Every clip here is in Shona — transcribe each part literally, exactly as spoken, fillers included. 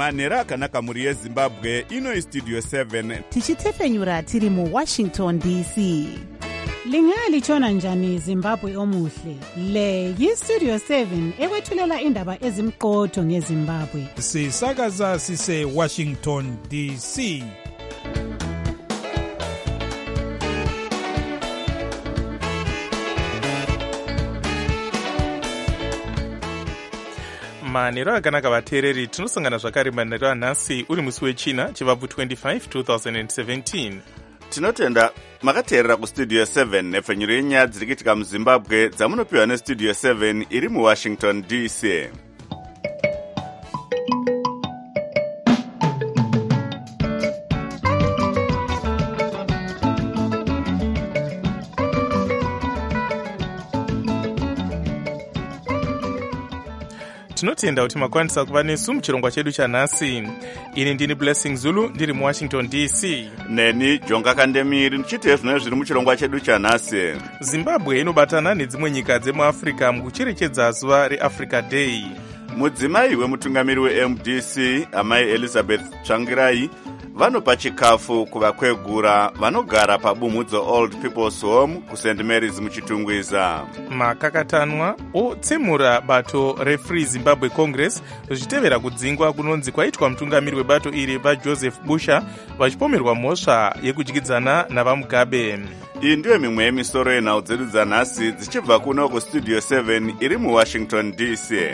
manhero akanaka muri yezimbabwe. Ino istudio seven tichitefenyura tiri mu Washington D C. Lingalitshona njani Zimbabwe omuhle? Le yistudio seven ekwethulela indaba ezimqotho ngeZimbabwe. Sisakaza sise Washington D C. manhero akanaka vateereri, tinosangana zvakare manhero anhasi uri musi wechina chivabvu twenty-five twenty seventeen. Tinotenda makateerera kustudio seven nepfenyuro yenyaya dziri kuitika muZimbabwe dzamunopiwa nestudio seven iri muWashington D C. Tinotenda kuti makwanisa kuva nesu muchirongwa chedu chanhasi. Ini ndini Blessing Zulu ndiri muWashington D C. Neni Jonga Kandemiri ndichite zvino zviri muchirongwa chedu chanhasi. Zimbabwe inobatana nedzimwe nyika dzemuAfrica mukucherechedza zuva reAfrica Day. Mudzimai wemutungamiri weM D C amai Elizabeth Tsvangirai vanopa chikafu kuvakwegura vanogara pabumudzo Old People's Home kuSaint Mary's muchitungwiza. Makakatanwa otsemura bato reFree Zimbabwe Congress zvichitevera kudzingwa kunonzi kwaitwa mutungamiri webato iri vaJoseph Busha vachipomerwa mhosva yekudyidzana navaMugabe. Iyi ndiyo mimwe yemisoro yenhau dzedu dzanhasi dzichibva kuno kustudio seven iri muWashington D C.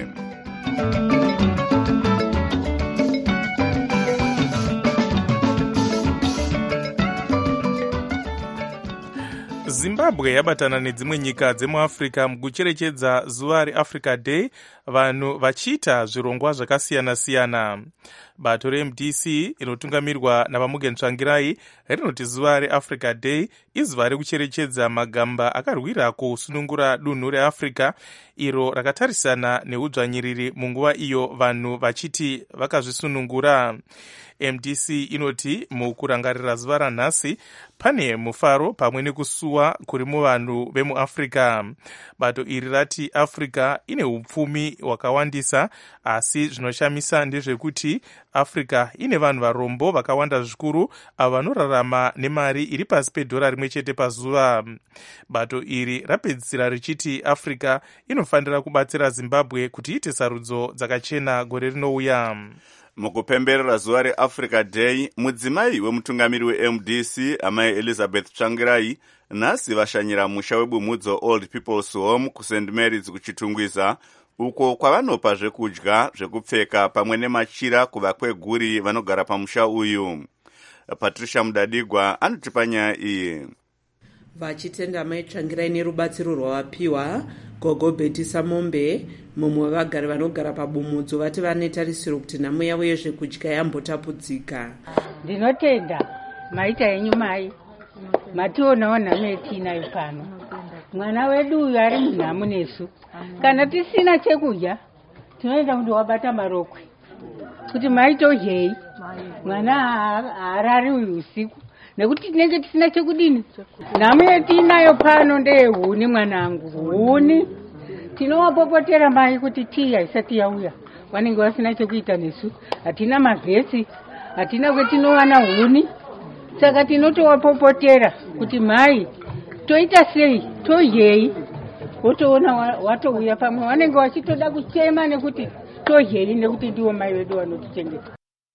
Zimbabwe yabatana nedzimwe nyika dzemuAfrica mukucherechedza zuva reAfrica Day, vanhu vachiita zvirongwa zvakasiyana-siyana. Bato reM D C inotungamirwa navaMugen Tsvangirai rinoti zuva reAfrica Day izuva rekucherechedza magamba akarwira kusunungura dunhu reAfrica, iro rakatarisana neudzvanyiriri munguva iyo vanhu vachiti vakazvisunungura. M D C inoti mukurangarira zuva ranhasi pane mufaro pamwe nekusuwa kuri muvanhu vemuAfrica. Bato iri rati Africa ine upfumi hwakawandisa, asi zvinoshamisa ndezvekuti Africa ine vanhu varombo vakawanda zvikuru avo vanorarama nemari iri pasi pedhora rimwe chete pazuva. Bato iri rapedzisira richiti Africa inofanira kubatsira Zimbabwe kuti iite sarudzo dzakachena gore rinouya. Mukupemberera zuva reAfrica Day, mudzimai wemutungamiri weM D C amai Elizabeth Tsvangirai nhasi vashanyira musha webumudzo Old People's Home kuSaint Mary's kuchitungwiza, uko kwavanopa zvekudya, zvekupfeka pamwe nemachira kuvakweguri vanogara pamusha uyu. Patricia Mudadigwa anotipa nyaya iyi. Vachitenda mai Tsvangirai nerubatsiro rwavapiwa, Gogo Betty Samombe mumwe wevagari vanogara pabumudzo vati vanetarisiro kuti nhamo yavo yezvekudya yambotapudzika. Ndinotenda maita yenyu mai mationawo nhamo yetinayo pano. Mwana wedu uyu ari munhamo nesu. Kana tisina chekudya tinoenda kuti wabata marokwe kuti maitodyei, mwana haarari uyu usiku nekuti tinenge tisina chekudini. Nhamo yetinayo pano ndeyehuni mwanangu, huni. Tinowapopotera mai kuti tii haisati yauya, vanenge vasina chekuita nesu. Hatina mavhesi, hatina kwetinowana huni, saka tinotowapopotera kuti mai toita sei, todyei. Wotoona watouya pamwe vanenge vachitoda kuchema nekuti todyei nekuti ndiwo mai vedu vanotichengeta.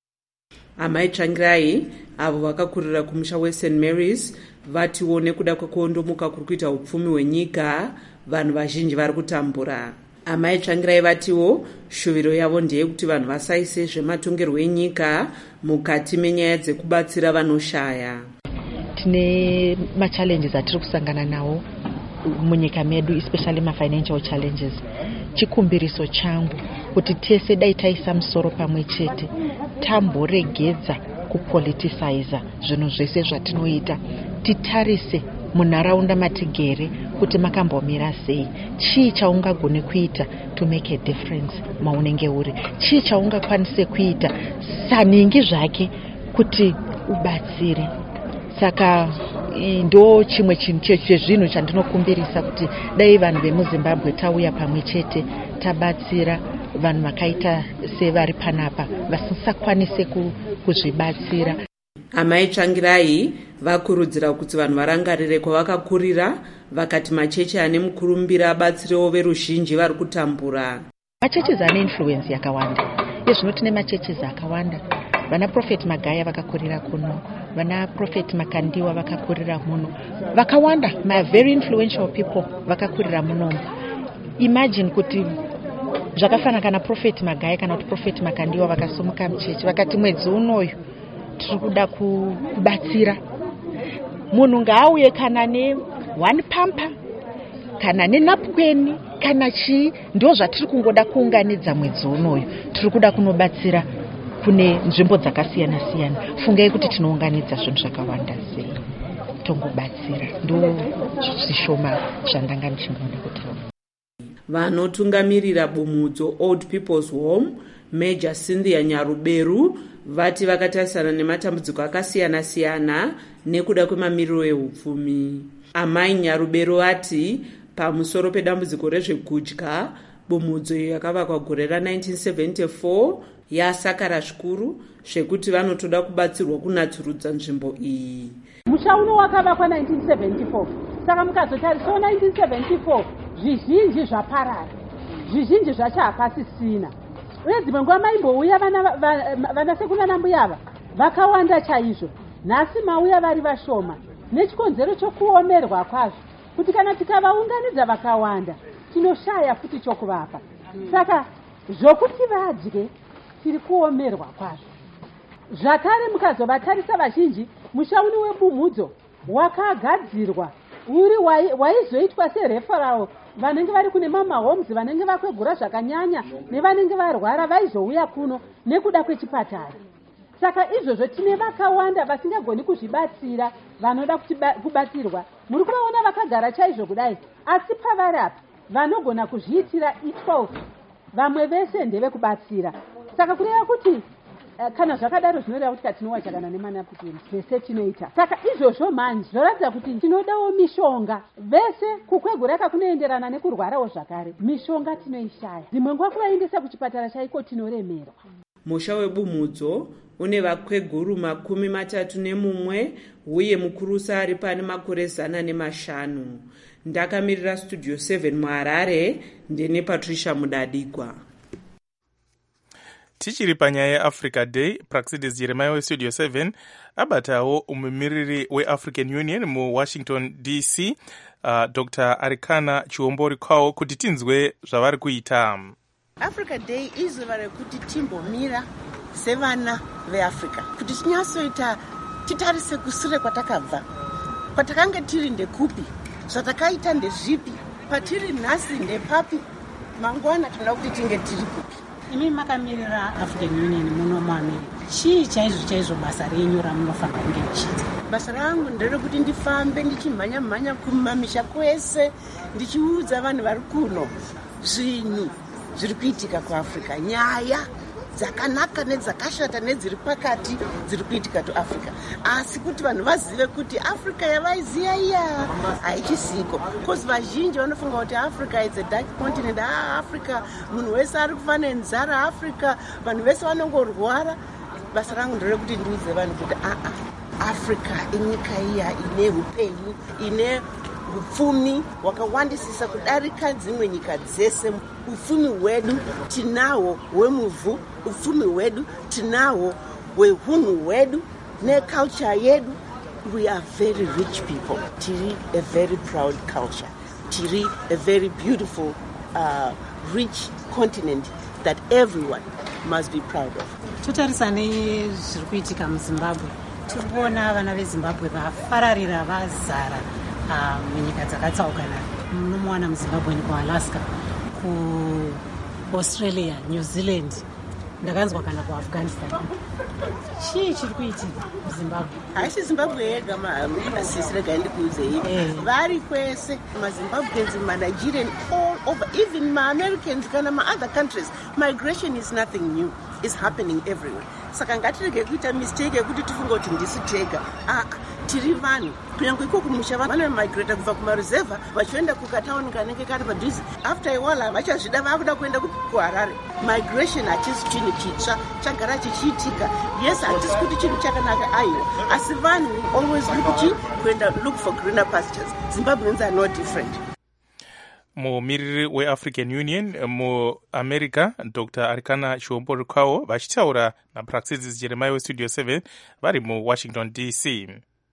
Amai Tsvangirai avo vakakurira kumusha weSaint Mary's vatiwo nekuda kwekuondomuka kuri kuita upfumi hwenyika vanhu vazhinji vari kutambura. Amai Tsvangirai vatiwo shuviro yavo ndeyekuti vanhu vasaise zvematongerwo enyika mukati menyaya dzekubatsira vanoshaya. Tine machallenges atiri kusangana nawo munyika medu, especially ma-financial challenges. Chikumbiriso changu kuti tese dai taisa musoro pamwe chete tamboregedza kupoliticize zvinhu zvese zvatinoita, titarise munharaunda matigere kuti makambomira sei, chii chaungagone kuita to make a difference maunenge uri, chii chaungakwanise kuita saningi zvake kuti ubatsire. Saka ndo chimwe chezvinhu chandinokumbirisa kuti dai vanhu vemuZimbabwe tauya pamwe chete tabatsira vanhu vakaita sevari panapa vasisakwanise kuzvibatsira. Amai Tsvangirai vakurudzira kuti vanhu varangarire kwavakakurira, vakati machechi ane mukurumbira abatsirewo veruzhinji vari kutambura. Machechi ane influence yakawanda. Izvino tine machechi akawanda. Vana Prophet Magaya vakakurira kuno, vana Prophet Makandiwa vakakurira muno, vakawanda, my very influential people vakakurira muno. Imagine kuti zvakafana kana Prophet Magaya kana kuti Prophet Makandiwa vakasumuka muchechi vakati mwedzi unoyu tiri kuda kubatsira munhu ngaauye kana ne one pampa kana nenapukweni kana chii, ndo zvatiri kungoda kuunganidza mwedzi unoyu. Tiri kuda kunobatsira kune nzvimbo dzakasiyana siyana. Fungai kuti tinounganidza zvinhu zvakawanda sei tongobatsira. Ndo zvishoma zvandanga ndichingoda kutaura. Vanotungamirira bumudzo Old People's Home, Major Cynthia Nyaruberu, vati vakatarisana nematambudziko akasiyana siyana nekuda kwemamiriro ehupfumi. Amai Nyaruberu vati pamusoro pedambudziko rezvekudya, bumudzo yakavakwa gore ra1974 yasakara zvikuru zvekuti vanotoda kubatsirwa kunatsurudza nzvimbo iyi. Musha uno wakavakwa nineteen seventy-four, saka mukazotarisa nineteen seventy-four zvizhinji zvaparara, zvizhinji zvacho hapasisina. Uye dzimwe nguva maimbouya vanasekuna nambuya ava vakawanda chaizvo. Nhasi mauya vari vashoma nechikonzero chokuomerwa kwazvo, kuti kana tikavaunganidza vakawanda tinoshaya futi chokuvapa. Saka zvokuti vadye tiri kuomerwa kwazvo. Zvakare mukazovatarisa vazhinji, musha uno webumudzo wakagadzirwa uri waizoitwa sereferral. Vanenge vari kune mama homes, vanenge vakwegura zvakanyanya nevanenge varwara vaizouya kuno nekuda kwechipatara. Saka izvozvo tine vakawanda vasingagoni kuzvibatsira, vanoda kubatsirwa. Muri kuvaona vakagara chaizvo kudai, asi pavari apa vanogona kuzviitira itwelve, vamwe vese ndevekubatsira. Saka kureva kuti kana zvakadaro zvinoreva kuti katinowacha kana nemanapukeni zvese tinoita. Saka izvozvo manje zvoratidza kuti tinodawo mishonga. Vese kukwegura kunoenderana nekurwarawo zvakare. Mishonga tinoishaya. Dzimwe nguva kuvaendesa kuchipatara chaiko tinoremerwa. Musha webumudzo une vakweguru makumi matatu nemumwe uye mukurusa ari pane makore zana nemashanu. Ndakamirira Studio seven muHarare, ndine Patricia Mudadigwa. Tichiri panyaya yeAfrica Day, Praxidis Jeremiah weStudio seven abatawo umumiriri weAfrican Union muWashington D C, uh, Doctor Arikana Chiwombori kwawo kuti tinzwe zvavari kuita. Africa Day izuva rekuti timbomira sevana veAfrica, kuti tinyasoita titarise kusure kwatakabva, kwatakanga tiri ndekupi, zvatakaita ndezvipi, patiri nhasi ndepapi, mangwana tinoda kuti tinge tiri kupi. Imi makamirira African Union muno muAmerica, chii chaizvo chaizvo basa renyu ramunofanira kunge muchiita? Basa rangu nderekuti ndifambe ndichimhanya mhanya kumamisha kwese ndichiudza vanhu vari kuno zvinhu zviri kuitika kuAfrica, nyaya dzakanaka nedzakashata nedziri pakati dziri kuitika kuAfrica, asi kuti vanhu vazive kuti Africa yavaiziya iya haichisiko. Kozi vazhinji vanofunga kuti Africa is a dark continent. Ah, Africa munhu wese ari kufa nenzara, Africa vanhu vese vanongorwara. Basa rangu nderekuti ndiudze vanhu kuti a a Africa inyika iya ine upenyu, ine upfumi wakawandisisa kudarika dzimwe nyika dzese. Upfumi hwedu tinawo hwemuvhu, upfumi hwedu tinawo hwehunhu hwedu neculture yedu. We are very rich people. Tiri a very proud culture. Tiri a very beautiful, uh, rich continent that everyone must be proud of. Totarisa nezviri kuitika muZimbabwe, tiri kuona vana veZimbabwe vafararira vazara munyika dzakatsaukana. Munomuwana muZimbabwe nekuAlaska, kuAustralia, New Zealand, ndakanzwa kana kuAfghanistan. Chii chiri kuitika muZimbabwe? Haisi Zimbabwe yega masisi, rega ndikuudze ivi. Vari kwese maZimbabweans, maNigerian, all over, even maAmericans kana maother countries. Migration is nothing new. It's happening everywhere. Saka ngatirege kuita mistake yekuti tifunga kuti ndisi tega. Ah, tiri vanhu kunyange ikoko kumusha vanomigrata kubva kumaruzevha vachienda kukatauni kanenge kari padhuze. After a while havachazvida vakuda kuenda kuharare. Migration hatisi chinhu chitsva, chagara chichiitika. Yes, hatisi kuti chinhu chakanaka aiwa, asi vanhu always look kuenda look for greener pastures. Zimbabweans are no different. mumiriri weafrican union muamerica Doctor Arikana Chiombo Rukwawo vachitaura napraxis Jeremiah westudio seven vari muwashington D C.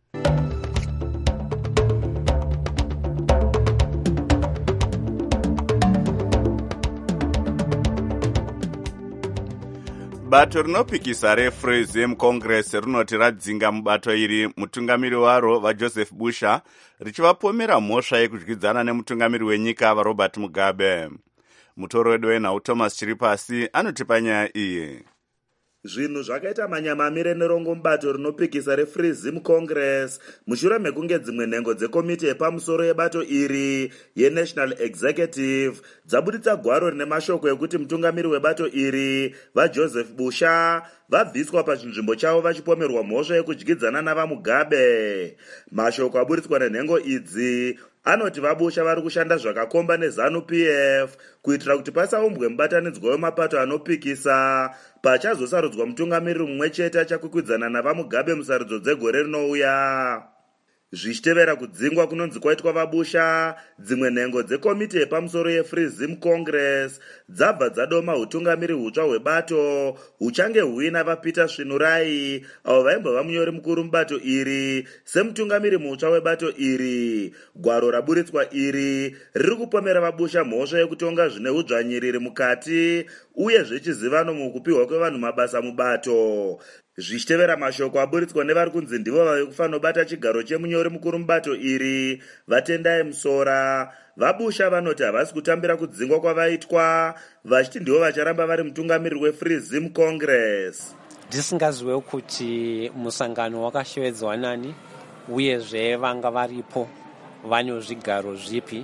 bato rinopikisa refree zim congress rinoti radzinga mubato iri mutungamiri waro vaJoseph Busha richivapomera mhosva yekudyidzana nemutungamiri wenyika vaRobert Mugabe. Mutoro wedu wenhau Thomas Chiripasi anotipa nyaya iyi. Zvinhu zvakaita manyamamire nerongo mubato rinopikisa refree zim congress mushure mekunge dzimwe nhengo dzekomiti yepamusoro yebato iri yenational executive dzabuditsa gwaro rine mashoko ekuti mutungamiri webato iri vaJoseph Busha vabviswa pachinzvimbo chavo vachipomerwa mhosva yekudyidzana navaMugabe. Mashoko abuditswa nenhengo idzi anoti vaBusha vari kushanda zvakakomba neZANU P F kuitira kuti pasaumbwe mubatanidzwa wemapato anopikisa pachazosarudzwa mutungamiri mumwe chete achakwikwidzana navaMugabe musarudzo dzegore rinouya. Zvichitevera kudzingwa kunonzi kwaitwa vaBusha, dzimwe nhengo dzekomiti yepamusoro yefree zim congress dzabva dzadoma utungamiri hutsva hwebato huchange huina vaPeter Svinurai avo vaimbova munyori mukuru mubato iri semutungamiri mutsva webato iri. Gwaro raburitswa iri riri kupomera vaBusha mhosva yekutonga zvine udzvanyiriri mukati uye zvechizivano mukupiwa kwevanhu mabasa mubato. Zvichitevera mashoko aburitswa nevari kunzi ndivo vave kufanira kubata chigaro chemunyori mukuru mubato iri vaTendai Musora, vaBusha vanoti havasi kutambira kudzingwa kwavaitwa vachiti ndivo vacharamba vari mutungamiri wefree zim congress. Ndisingaziwe kuti musangano wakashewedzwa nani uyezve vanga varipo vane zvigaro zvipi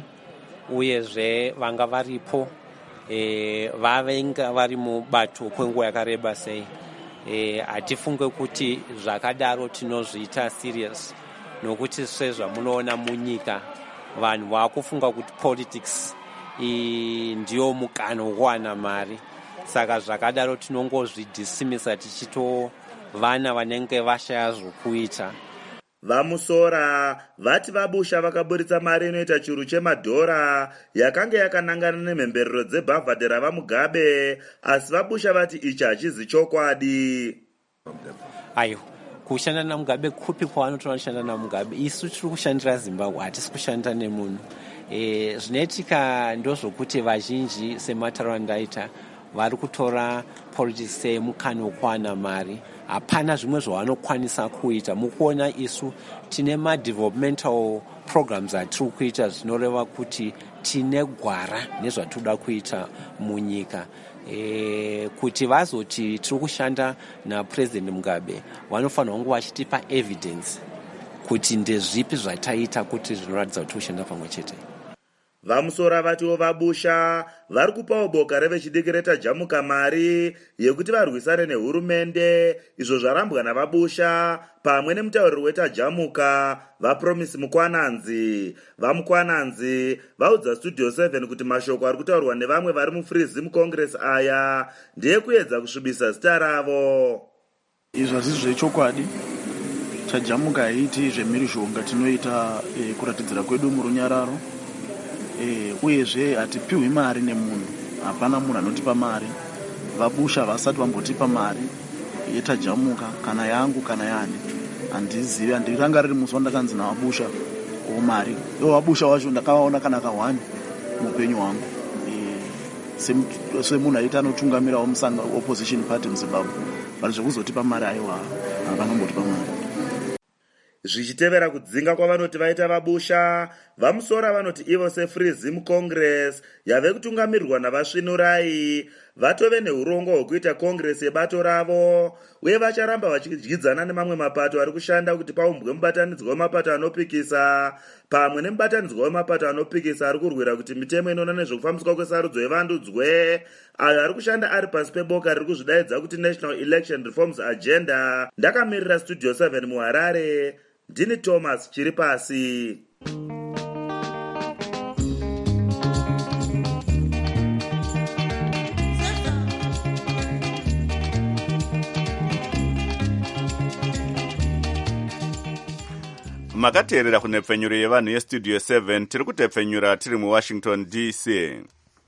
uyezve vanga varipo e, vavenga vari mubato kwenguva yakareba sei. Hatifunge kuti zvakadaro tinozviita serious nokuti sezvamunoona munyika vanhu vakufunga kuti politics ndiyo mukano wokuwana mari, saka zvakadaro tinongozvidhisimisa tichito vana vanenge vashaya zvokuita. VaMusora vati vaBusha vakaburitsa mari inoita chiuru chemadhora yakanga yakanangana nemhemberero dzebhavhadhi ravaMugabe, asi vaBusha vati ichi hachizi chokwadi. Ayo, kushanda naMugabe kupi kwavanotora kushanda naMugabe? Isu tiri kushandira Zimbabwe, hatisi kushanda nemunhu. E, zvinoitika ndozvokuti vazhinji sematauro andaita vari kutora politics semukano wokuwana mari. Hapana zvimwe zvavanokwanisa kuita. Mukuona isu tine ma-developmental programs atiri kuita zvinoreva kuti tine gwara nezvatinoda kuita munyika. E, kuti vazoti tiri kushanda naPresident Mugabe vanofanira kunge vachitipa evidence kuti ndezvipi zvataita kuti zvinoratidza kuti kushanda pamwe chete. VaMusora vatiwo vaBusha vari kupawo boka revechidiki reTajamuka mari yekuti varwisane nehurumende, izvo zvarambwa navaBusha pamwe nemutauriri weTajamuka vaPromise Mukwananzi. VaMukwananzi vaudza Studio seven kuti mashoko ari kutaurwa nevamwe vari mufree zim congress aya ndeyekuedza kusvibisa zita ravo. Izvo hazisi zvechokwadi. Tajamuka haiti zvemhirizhonga tinoita e, kuratidzira kwedu murunyararo. E, uyezve hatipiwi mari nemunhu, hapana munhu anotipa mari. VaBusha vasati vambotipa mari yeTajamuka kana yangu kana yani handizivi, handirangariri musi wandakanzi navaBusha o mari. Ivo vaBusha wacho ndakavaona kana kahwani muupenyu hwangu e, semunhu aita anotungamirawo musanga opposition party muZimbabwe, vari zvekuzotipa mari aiwa havangambotipa mari. Zvichitevera kudzinga kwavanoti vaita vaBusha, vaMusora vanoti ivo sefree zim congress yave kutungamirirwa navaSvinurai vatove neurongo hwekuita congress yebato ravo, uye vacharamba vachidyidzana nemamwe mapato ari kushanda kuti paumbwe mubatanidzwa wemapato anopikisa pamwe nemubatanidzwa wemapato anopikisa ari kurwira kuti mitemo inoona nezvekufambiswa kwesarudzo yevandudzwe, ayo ari kushanda ari pasi peboka riri kuzvidaidza kuti National Election Reforms Agenda. Ndakamirira Studio seven muHarare, ndini Thomas chiri pasi. makateerera kunepfenyuro yevanhu yestudio seven tiri kutepfenyura tiri muwashington D C.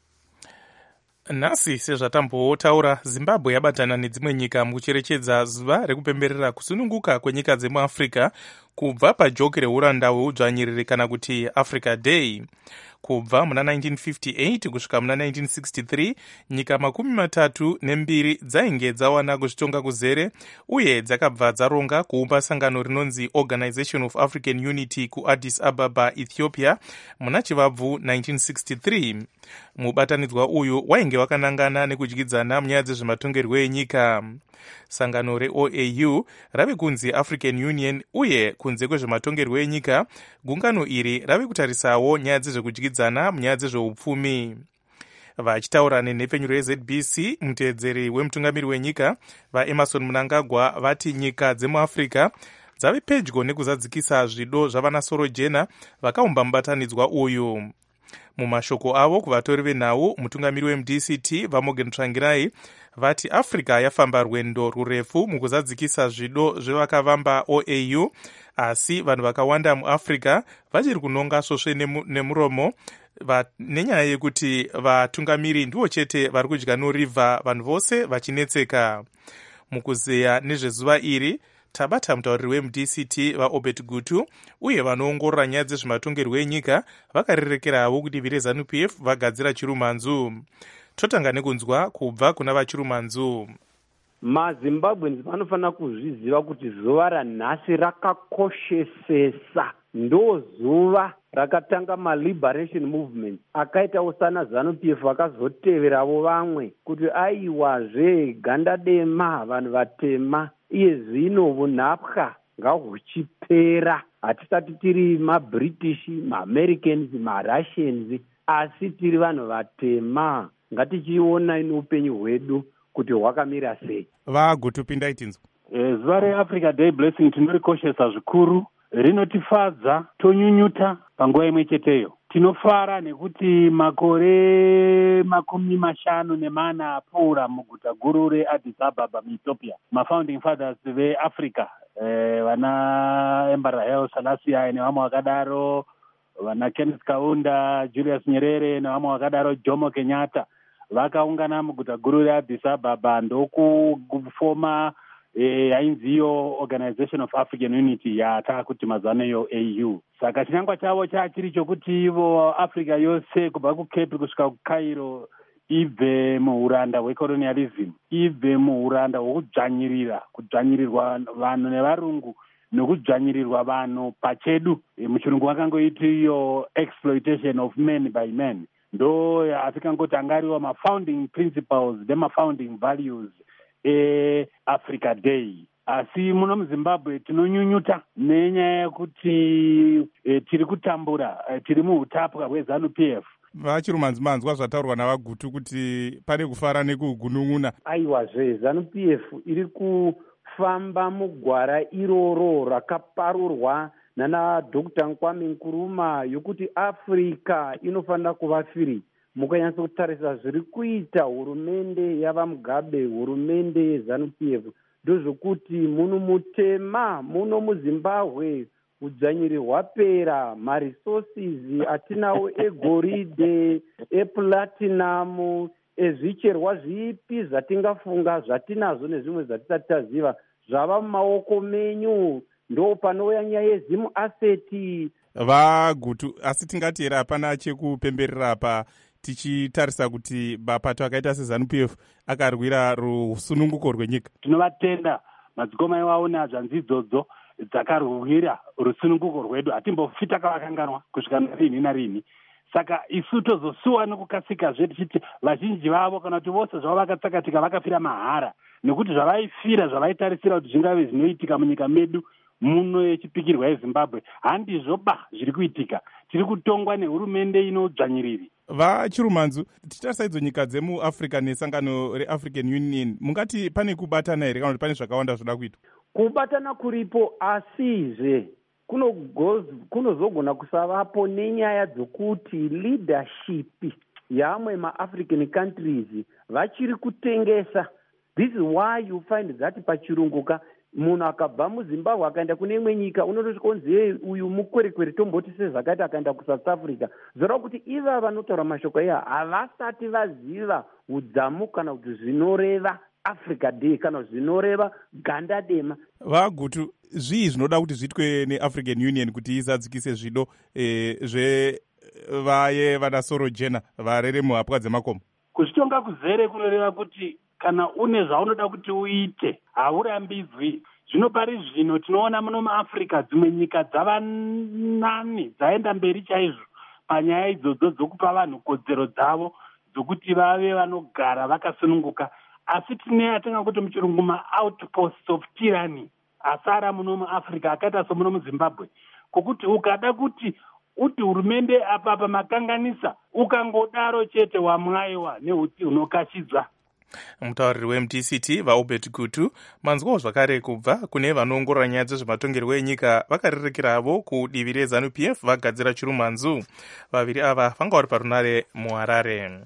nhasi sezvatambotaura, zimbabwe yabatana nedzimwe nyika mukucherechedza zuva rekupemberera kusununguka kwenyika dzemuafrica kubva pajoki reuranda hweudzvanyiriri kana kuti Africa Day. Kubva muna nineteen fifty-eight kusvika muna nineteen sixty-three, nyika makumi matatu nembiri dzainge dzawana kuzvitonga kuzere uye dzakabva dzaronga kuumba sangano rinonzi Organization of African Unity kuAddis Ababa, Ethiopia muna chivabvu nineteen sixty-three. Mubatanidzwa uyu wainge wakanangana nekudyidzana munyaya dzezvematongerwo enyika. Sangano re-O A U rave kunzi African Union uye kunze kwezvematongerwo enyika, gungano iri rave kutarisawo nyaya dzezvekudyidzana munyaya dzezveupfumi. Vachitaura nenhepfenyuro yeZ B C, muteedzeri wemutungamiri wenyika vaEmerson Mnangagwa vati nyika dzemuafrica dzave pedyo nekuzadzikisa zvido zvavana Sorojena vakaumba mubatanidzwa uyu. Mumashoko avo kuvatori venhau, mutungamiri weM D C T vaMorgan Tsvangirai vati Africa yafamba rwendo rurefu mukuzadzikisa zvido zvevakavamba O A U, asi vanhu vakawanda muAfrica vachiri kunonga svosve nemuromo nenyaya yekuti vatungamiri ndivo chete vari kudya norivha, vanhu vose vachinetseka. Mukuzeya nezvezuva iri tabata mutauriri weM D C T vaObert Gutu uye vanoongorora nyaya dzezvematongerwo enyika vakarirekeravo kuti vireZANU P F vagadzira chirumanzu. Totanga nekunzwa kubva kuna vachirumanzu. maZimbabweans vanofanira kuzviziva kuti zuva ranhasi rakakoshesesa, ndo zuva rakatanga maliberation movement akaitawo sana ZANU P F vakazoteveravo vamwe kuti aiwazve ganda dema vanhu vatema, iye zvino vunhapwa ngahuchipera. Hatisati tiri maBritish, maAmericans, maRussians, asi tiri vanhu vatema. Ngatichiona ino upenyu hwedu kuti hwakamira sei. Vagutupinda itinzwa. E, zuva reAfrica Day Blessing tinorikoshesa zvikuru, rinotifadza, tonyunyuta panguva imwe cheteyo. Tinofara nekuti makore makumi mashanu nemana apfuura muguta guru reAddis Ababa muEthiopia, mafounding fathers veAfrica, eh, vana Emperor Haile Selassie nevamwe vakadaro, vana Kenneth Kaunda, Julius Nyerere nevamwe vakadaro, Jomo Kenyatta vakaungana muguta guru reAddis Ababa ndokufoma yainziyo eh, Organization of African Unity yatakuti mazano yo A U. Saka chinangwa chavo chachiri chokuti ivo Africa yose kubva kuCape kusvika kuCairo ibve muuranda hwecolonialism, ibve muuranda hwekudzvanyirira, kudzvanyirirwa vanhu nevarungu nokudzvanyirirwa vanhu pachedu. E, muchirungu vakangoiti iyo exploitation of men by men. Ndo atikangoti angariwa mafounding principles nemafounding values eAfrica Day. Asi muno muZimbabwe tinonyunyuta nenyaya yekuti e, tiri kutambura, e, tiri muutapwa hweZANU P F. Vachirumanzi manzwa zvataurwa navagutu kuti pane kufara nekugunun'una. Aiwazve ZANU P F iri kufamba mugwara iroro rakaparurwa nana Doctor Kwame Nkrumah yokuti Africa inofanira kuva free. Mukanyatsa kutarisa zviri kuita hurumende yavaMugabe, hurumende yeZANU P F, ndozvokuti muno mutema, muno muZimbabwe udzvanyiri hwapera, maresources atinawo egoridhe, eplatinum, ezvicherwa zvipi zvatingafunga zvatinazvo nezvimwe zvatisati taziva zvava mumaoko menyu. Ndo panouya nyaya yezimu aseti. Vagutu, asi tingati here hapana chekupemberera apa tichitarisa kuti mapato akaita seZANU P F akarwira rusununguko rwenyika. Tinovatenda madzikoma iwawo nezvanzi idzodzo dzakarwira rusununguko rwedu. Hatimbofita kavakanganwa kusvika narini narini. Saka isu tozosuwa nekukasika zvedu tichiti vazhinji vavo kana kuti vose zvavo vakatsakatika vakafira mahara, nekuti zvavaifira zvavaitarisira kuti zvingave zvinoitika munyika medu muno yechipikirwa yeZimbabwe handizvoba zviri kuitika. Tiri kutongwa nehurumende inodzvanyiriri. Vachirumanzu, tichitarisa idzo nyika dzemuAfrica nesangano reAfrican Union, mungati pane kubatana here kana kuti pane zvakawanda zvoda kuitwa? Kubatana kuripo, asizve kunozogona kusavapo nenyaya dzokuti leadership yamwe maafrican countries vachiri kutengesa. This is why you find that pachirunguka munhu akabva muzimbabwe akaenda kune imwe nyika unototi konzi uyu mukwerekwere tomboti sezvakaita akaenda kusouth africa. Zvoreva kuti iva vanotaura mashoko iya havasati vaziva udzamu kana kuti zvinoreva Africa Day kana zvinoreva ganda dema. Vagutu, zvii zvinoda kuti zvitwe neAfrican Union kuti izadzikise zvido eh, zvevaye vanasoro jena varere muhapwa dzemakomo? Kuzvitonga kuzere kunoreva kuti kana une zvaunoda kuti uite haurambidzwi. Zvino pari zvino tinoona muno muAfrica dzimwe nyika dzava nani dzaenda mberi chaizvo panyaya idzodzo dzokupa vanhu kodzero dzavo dzokuti vave vanogara vakasununguka. Asi tine atinga kuti muchirungu ma-outposts of tyranny asara muno muAfrica akaita somuno muZimbabwe, kokuti ukada kuti uti hurumende apa pamakanganisa ukangodaro chete wamwaiwa nehuti hunokashidza. Mutauriri weM D C T vaObert Gutu manzwawo zvakare kubva kune vanoongorora nyaya dzezvematongerwo enyika vakarerekeravo kudivi reZANU P F vagadzira chirumanzu. Vaviri ava vanga vari parunare muHarare.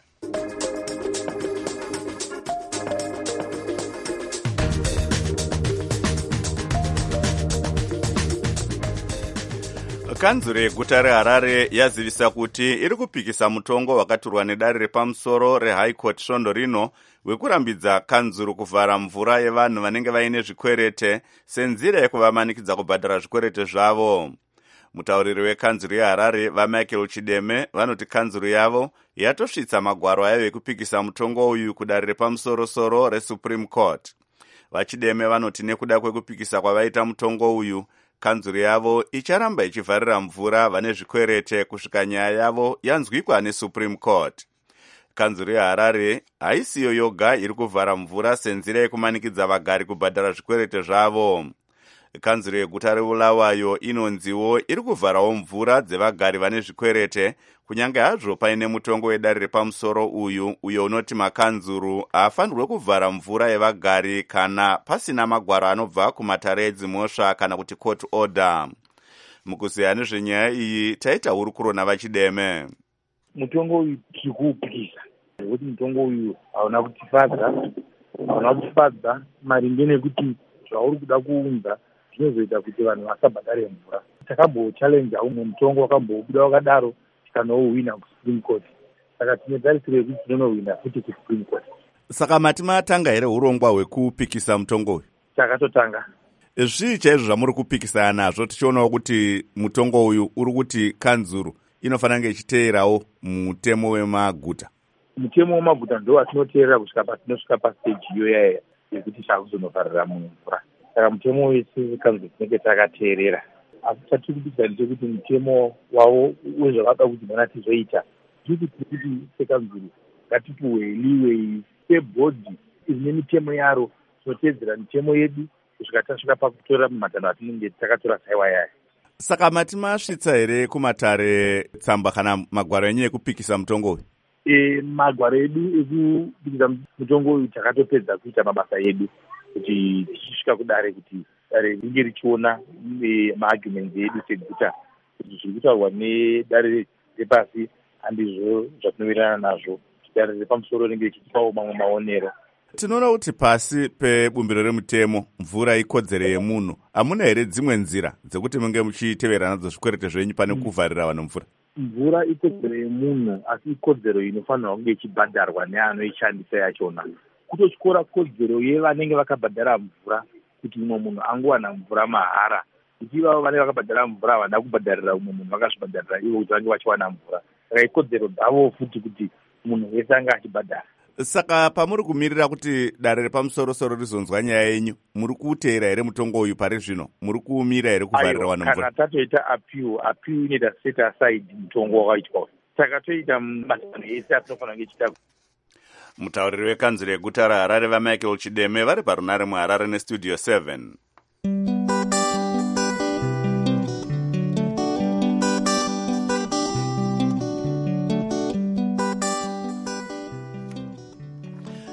Kanzuro yeguta reHarare yazivisa kuti iri kupikisa mutongo wakaturwa nedare repamusoro reHigh Court svondo rino wekurambidza kanzuro kuvhara mvura yevanhu vanenge vaine zvikwerete senzira yekuvamanikidza kubhadhara zvikwerete zvavo. Mutauriri wekanzuro yeHarare vaMichael Chideme vanoti kanzuro yavo yatosvitsa magwaro ayo ekupikisa mutongo uyu kudare repamusoro-soro reSupreme Court. VaChideme vanoti nekuda kwekupikisa kwavaita mutongo uyu, kanzuro yavo icharamba ichivharira mvura vane zvikwerete kusvika nyaya yavo yanzwikwa neSupreme Court. Kanzuro yeHarare haisiyo yoga iri kuvhara mvura senzira yekumanikidza vagari kubhadhara zvikwerete zvavo. Kanzuro yeguta reBulawayo inonziwo iri kuvharawo mvura dzevagari vane zvikwerete kunyange hazvo paine mutongo wedare repamusoro uyu uyo unoti makanzuru haafanirwe kuvhara mvura yevagari kana pasina magwaro anobva kumatare edzimhosva kana kuti court order. Mukuziya nezvenyaya iyi taita hurukuro navaChideme. Mutongo uyu tiri kuupikisa nekuti mutongo uyu hauna kutifadza hauna kutifadza maringe nekuti zvauri kuda kuunza zvinozoita kuti vanhu vasabhadhare mvura. Takambochallenja umwe mutongo wakambobuda wakadaro tikanouwina kuSupreme Court. Saka tinetarisiro yekuti tinonouwina futi kuSupreme Court. Saka mati matanga here urongwa hwekupikisa mutongo uyu? Takatotanga. Zvii chaizvo zvamuri kupikisana nazvo tichionawo kuti mutongo uyu uri kuti kanzuru inofanira kunge ichiteerawo mutemo wemaguta? Mutemo wemaguta ndo watinoteerera kusvika patinosvika pastage iyoya yekuti takuzonovharira mumvura. Saka mutemo wese kanzuru tinenge takateerera. Asi chatiri kupikisa ndechekuti mutemo wavo wezvavada kuti mana tizoita tiri kuti sekanzuru ngatipuwe leeway sebhodhi ine mitemo yaro tinoteedzera mitemo yedu kusvika tasvika pakutora mumatanho atinenge takatora saiwa yayo. Saka mati masvitsa here kumatare tsamba kana magwaro enyu ekupikisa mutongo uyu? E, magwaro edu ekupikisa mutongo uyu takatopedza kuita mabasa edu kuti tichisvika kudare kuti dare ringe richiona e, maarguments edu seguta kuti zviri kutaurwa nedare repasi handizvo zvatinowirirana nazvo. Dare repamusoro ringe richitipawo mamwe maonero. Tinoona kuti pasi pebumbiro remutemo mvura ikodzero yemunhu. Hamuna here dzimwe nzira dzekuti munge muchitevera nadzo zvikwerete zvenyu pane kuvharira vanhu mvura? Mvura ikodzero yemunhu, asi ikodzero inofanirwa kunge ichibhadharwa neanoishandisa yachona. Kutotyora kodzero yevanenge vakabhadhara mvura kuti umwe munhu angowana mvura mahara. Kuti ivavo vanenge vakabhadhara mvura havana kubhadharira umwe munhu vakazvibhadharira ivo kuti vange vachiwana mvura. Saka ikodzero dzavo futi kuti munhu wese anga achibhadhara. Saka pamuri kumirira kuti dare repamusoro-soro rizonzwa nyaya yenyu, muri kuteera here mutongo uyu pari zvino? Muri kuumira here kuvharira vanhu mvura? Kana tatoita appeal, appeal inoita set aside mutongo wakaitwa. Saka toita matanho ese atinofanira kunge ichita. Mutauriri wekanzuro yeguta reHarare vaMichael Chideme vari parunare muHarare nestudio seven.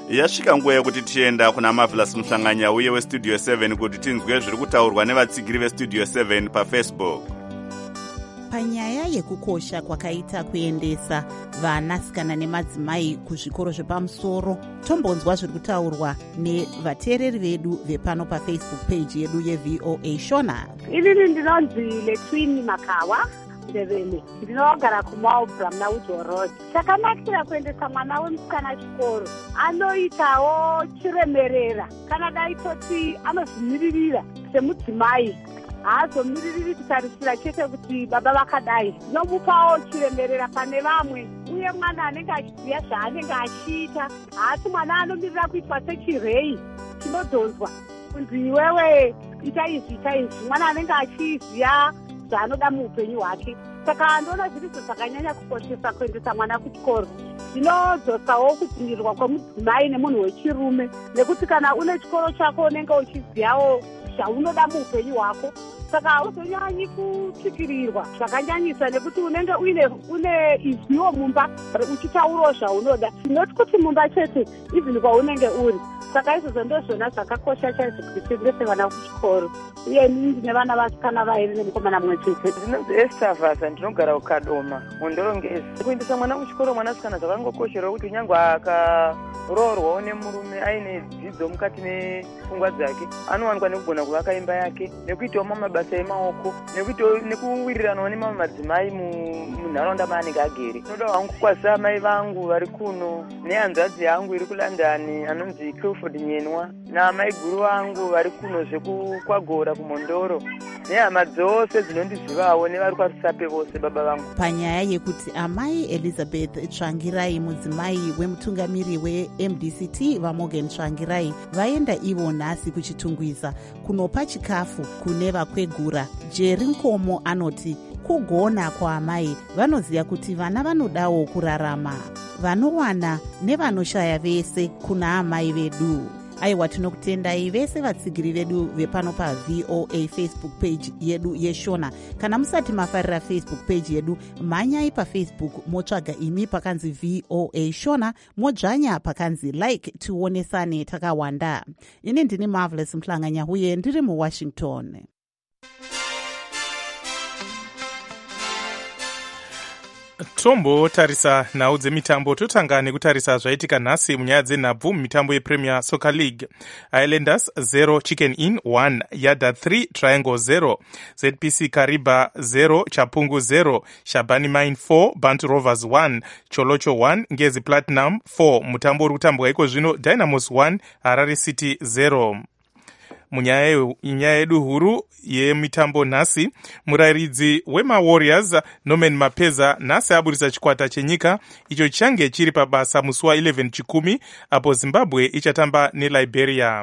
yasvika nguva yekuti tienda kuna Marvelous Mhlanganya uye westudio seven kuti tinzwe zviri kutaurwa nevatsigiri vestudio seven pafacebook. Panyaya yekukosha kwakaita kuendesa vanasikana nemadzimai kuzvikoro zvepamusoro, tombonzwa zviri kutaurwa nevateereri vedu vepano pafacebook page yedu yeV O A Shona. Inini ndinonzi Letwini Makawa Ndebele, ndinogara kuMaubra muna Udzo Road. Chakanakira kuendesa mwana wemusikana chikoro, anoitawo chiremerera kana daitoti anozvimiririra semudzimai. Haazomiririri kutarisira chete kuti baba vakadai. Nomupawo chiremerera pane vamwe, uye mwana anenge achiziva zvaanenge achiita. Haasi mwana anomirira kuitwa sechirei chinodhonzwa kunzi iwewe ita izvi ita izvi. Mwana anenge achiziva zvaanoda muupenyu hwake. Saka ndoona zvirizo zvakanyanya kukoshesa kuendesa mwana kuchikoro. Zvinodzosawo kudzivirirwa kwemudzimai nemunhu wechirume, nekuti kana une chikoro chako unenge uchizivawo zvaunoda muupenyu hwako. Saka hauzonyanyi kutsikirirwa zvakanyanyisa, nekuti unenge uine une izwiwo mumba uchitaurawo zvaunoda, noti kuti mumba chete even kwaunenge uri. Saka izvozvo ndozvona zvakakosha chaizvo kuti tiendese vana kuchikoro. Uye ini ndine vana vasikana vairi nemukomana mumwe chete. Ndinonzi Esther Vasa, ndinogara kuKadoma muNdorongezi. Kuendesa mwana kuchikoro mwanasikana zvakangokosherawo kuti nyangwe akaroorwawo nemurume aine dzidzo mukati mepfungwa dzake, anowanikwa nekugona kuvaka imba yake, nekuitawo mamwe mabasa emaoko, nekuwiriranawo nemamwe madzimai munharaunda maanenge agere. Ndinoda hangu kukwazisa amai vangu vari kuno, nehanzvadzi yangu iri kuLondon anonzi Clifford Nyenwa, naamai guru vangu vari kuno zvekukwagora kuMondoro, nehama dzose dzinondizivawo nevari kwaRusape vose baba vangu. Panyaya yekuti amai Elizabeth Tsvangirai, mudzimai wemutungamiri weM D C T vaMorgan Tsvangirai, vaenda ivo nhasi kuchitungwiza kunopa chikafu kune vakwegura. Jerry Nkomo anoti kugona kwaamai vanoziva kuti vana vanodawo kurarama, vanowana nevanoshaya vese kuna amai vedu. Aiwa, tinokutendai vese vatsigiri vedu vepano paV O A Facebook page yedu yeShona. Kana musati mafarira Facebook page yedu, manyai paFacebook motsvaga imi pakanzi V O A Shona, modzvanya pakanzi like, tionesane takawanda. Ini ndini Marvelous Mhlanganya uye ndiri muWashington. Tombo tarisa nhau dzemitambo. Totanga nekutarisa zvaitika nhasi munyaya dzenhabvu mumitambo yePremier Soccer League. Highlanders zero, Chicken Inn one, Yada three, Triangle zero, Z P C Kariba zero, Chapungu zero, Shabani Mine four, Bantu Rovers one, Cholocho one, Ngezi Platinum four. Mutambo uri kutambwa iko zvino Dynamos one, Harare City zero. Munyaya yedu huru yemitambo nhasi, murayiridzi wemaWarriors Norman Mapeza nhasi aburisa chikwata chenyika icho change chiri pabasa musi wa11 chikumi apo Zimbabwe ichatamba neLiberia.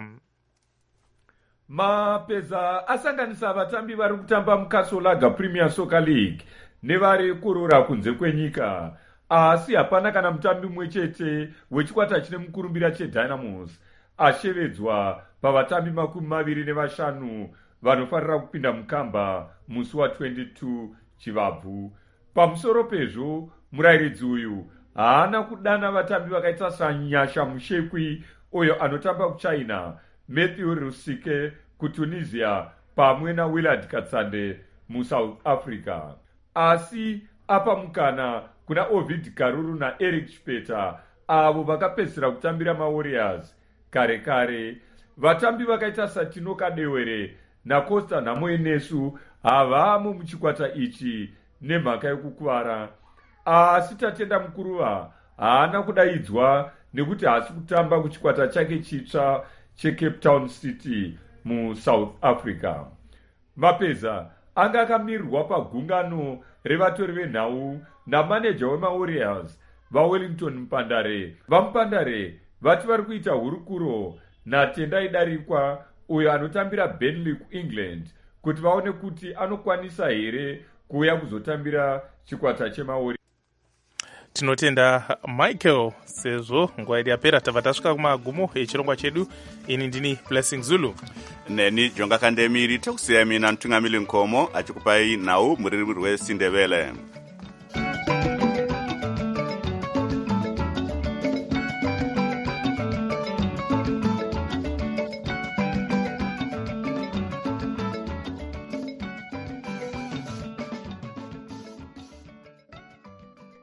Mapeza asanganisa vatambi vari kutamba muKasolaga Premier Soccer League nevari kurora kunze kwenyika, asi hapana kana mutambi mumwe chete wechikwata chine mukurumbira cheDynamos ashevedzwa pavatambi makumi maviri nevashanu vanofarira kupinda mukamba musi wa22 Chivabvu. Pamusoro pezvo, murayiridzi uyu haana kudana vatambi vakaita saNyasha Mushekwi uyo anotamba kuChina, Matthew Rusike kuTunisia pamwe naWillard Katsande muSouth Africa. Asi apa mukana kuna Ovid Karuru naEric Chipeta avo vakapedzisira kutambira maWarriors kare kare. Vatambi vakaita saTinoka Dewere naCosta Nhamoenesu havamo muchikwata ichi nemhaka yekukuvara, asi Tatenda Mukuruva haana kudaidzwa nekuti haasi kutamba kuchikwata chake chitsva cheCape Town City muSouth Africa. Mapeza anga akamirirwa pagungano revatori venhau namaneja wemaWarriors vaWellington Mpandare. VaMupandare vati vari kuita hurukuro naTendai Darikwa uyo anotambira Burnley kuEngland kuti vaone kuti anokwanisa here kuuya kuzotambira chikwata chemaWarriors. Tinotenda Michael sezvo nguva iri yapera tabva tasvika kumagumo echirongwa chedu. Ini ndini Blessing Zulu, neni Jonga Kandemiri, takusiyai mina Ntungamili Nkomo achikupai nhau muriri rweSindebele.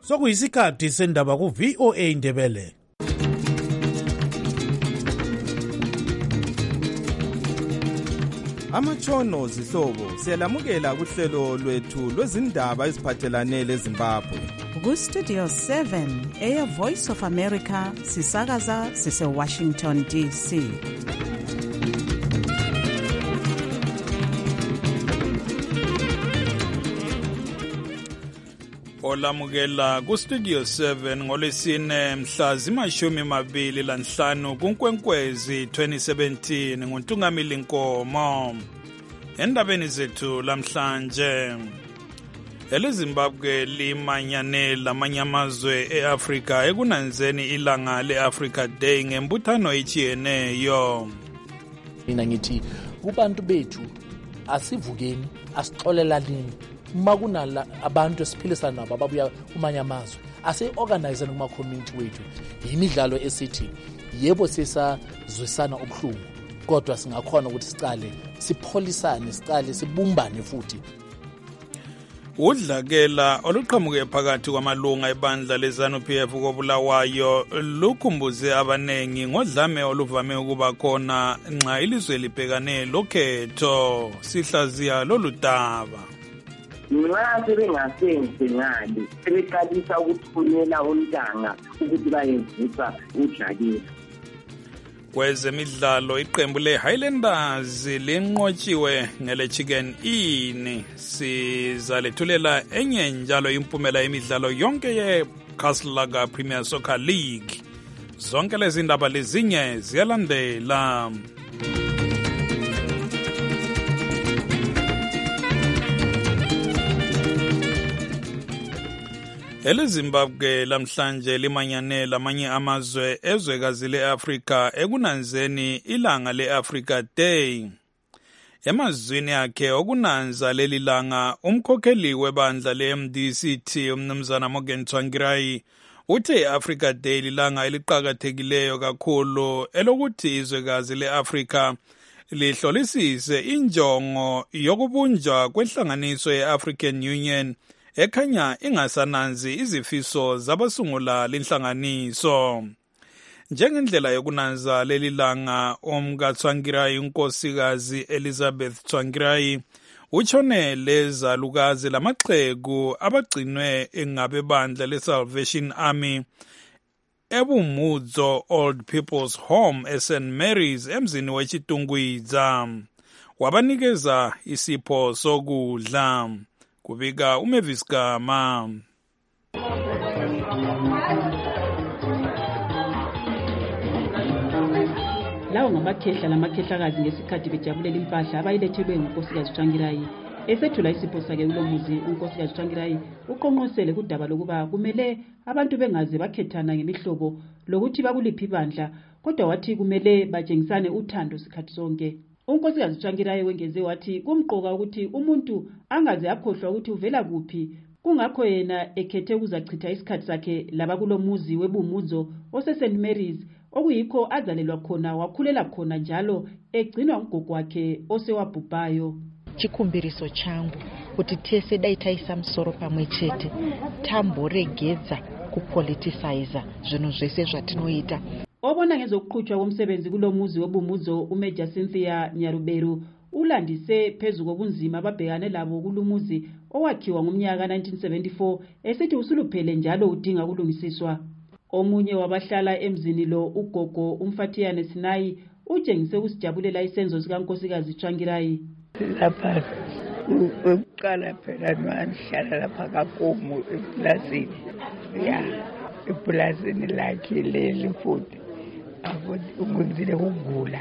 sokuyisikhathi sendaba ku-V O A Ndebele. Amatshono zihlobo siyalamukela kuhlelo lwethu lwezindaba eziphathelane leZimbabwe. Ku-Studio seven eya Voice of America sisakaza sise-Washington D C. Olamukela ku-Studio seven ngolesine mhla zimashumi mabili lanhlanu kuNkwenkwezi twenty seventeen nguNtungamili Nkomo. Endabeni zethu lamhlanje, eleZimbabwe limanyane lamanye amazwe e-Afrika ekunanzeni ilanga le-Africa Day ngembuthano etshiyeneyo. Mina ngithi kubantu bethu asivukeni asixolelaneni makuna abantu esiphilisana nabo ababuya kumanye amazwe ase-organize kuma-community wethu yimidlalo esithi yebo sisazwisana ubuhlungu kodwa singakhona ukuthi sicale sipholisane sicale sibumbane futhi. Udlakela oluqhamuke phakathi kwamalunga ebandla leZANU-P F koBulawayo lukhumbuze abanengi ngodlame oluvame ukuba khona nxa ilizwe libhekane lokhetho. Sihlaziya lolu daba. Nxa sebengasenzi ngale sebeqalisa ukuthunyela ontanga ukuthi bayenzusa udlakela. Kwezemidlalo iqembu le-Highlanders linqotshiwe ngele-Chicken Inn. Sizalethulela enye njalo impumela yemidlalo yonke ye-Castle Premier Soccer League. Zonke lezi ndaba lezinye ziyalandela. EleZimbabwe lamhlanje limanyane lamanye amazwe ezwekazi le-Afrika ekunanzeni ilanga le-Africa Day. Emazwini akhe okunanza leli langa, umkhokheli webandla le-M D C T umnumzana Morgan Tsvangirai uthe i-Africa Day lilanga eliqakathekileyo kakhulu elokuthi izwekazi le-Afrika lihlolisise injongo yokubunjwa kwenhlanganiso ye-African Union ekhanya ingasananzi izifiso zabasungula lenhlanganiso. Njengendlela yokunanza leli langa, umkaTsvangirai unkosikazi Elizabeth Tsvangirai utshone lezalukazi lamaxhegu abagcinwe ngabebandla leSalvation Army eBumudzo Old People's Home eSaint Mary's emzini weChitungwiza. Wabanikeza isipho sokudla. Kubika uMavis Gama. Lawo ngamakhehla lamakhehlakazi ngesikhathi bejabulela impahla abayilethelwe ngunkosikazi Tsvangirai. Esethula isipho sakhe kulomuzi, unkosikazi Tsvangirai uqonqosele kudaba lokuba kumele abantu bengaze bakhethana ngemihlobo lokuthi bakuliphi ibandla, kodwa wathi kumele batshengisane uthando sikhathi sonke. Unkosikazi Tsvangirai wengeze wathi kumqoka ukuthi umuntu angaze akhohlwa ukuthi uvela kuphi, kungakho yena ekhethe ukuzachitha isikhathi sakhe labakulomuzi weBumudzo ose-Saint Mary's okuyikho azalelwa khona wakhulela khona njalo egcinwa ngugogo wakhe osewabhubhayo. Chikumbiriso changu kuti tese daitaisa musoro pamwe chete tamboregedza kupoliticize zvinhu zvese zvatinoita. Obona ngezokuqhutshwa komsebenzi kulomuzi weBumudzo uMajor Cynthia Nyaruberu ulandise phezu kobunzima babhekane labo kulumuzi owakhiwa ngomnyaka nineteen seventy-four esithi usuluphele njalo udinga ukulungisiswa. Omunye wabahlala emzini lo ugogo umFathiyane Sinayi utshengise ukusijabulela isenzo sikankosikazi Tsvangirai. Lapha ukuqala phela ngihlala lapha kaKomo eplasini. Ya, eplasini lakhe leli futhi. Akuthi ungenzile ukugula.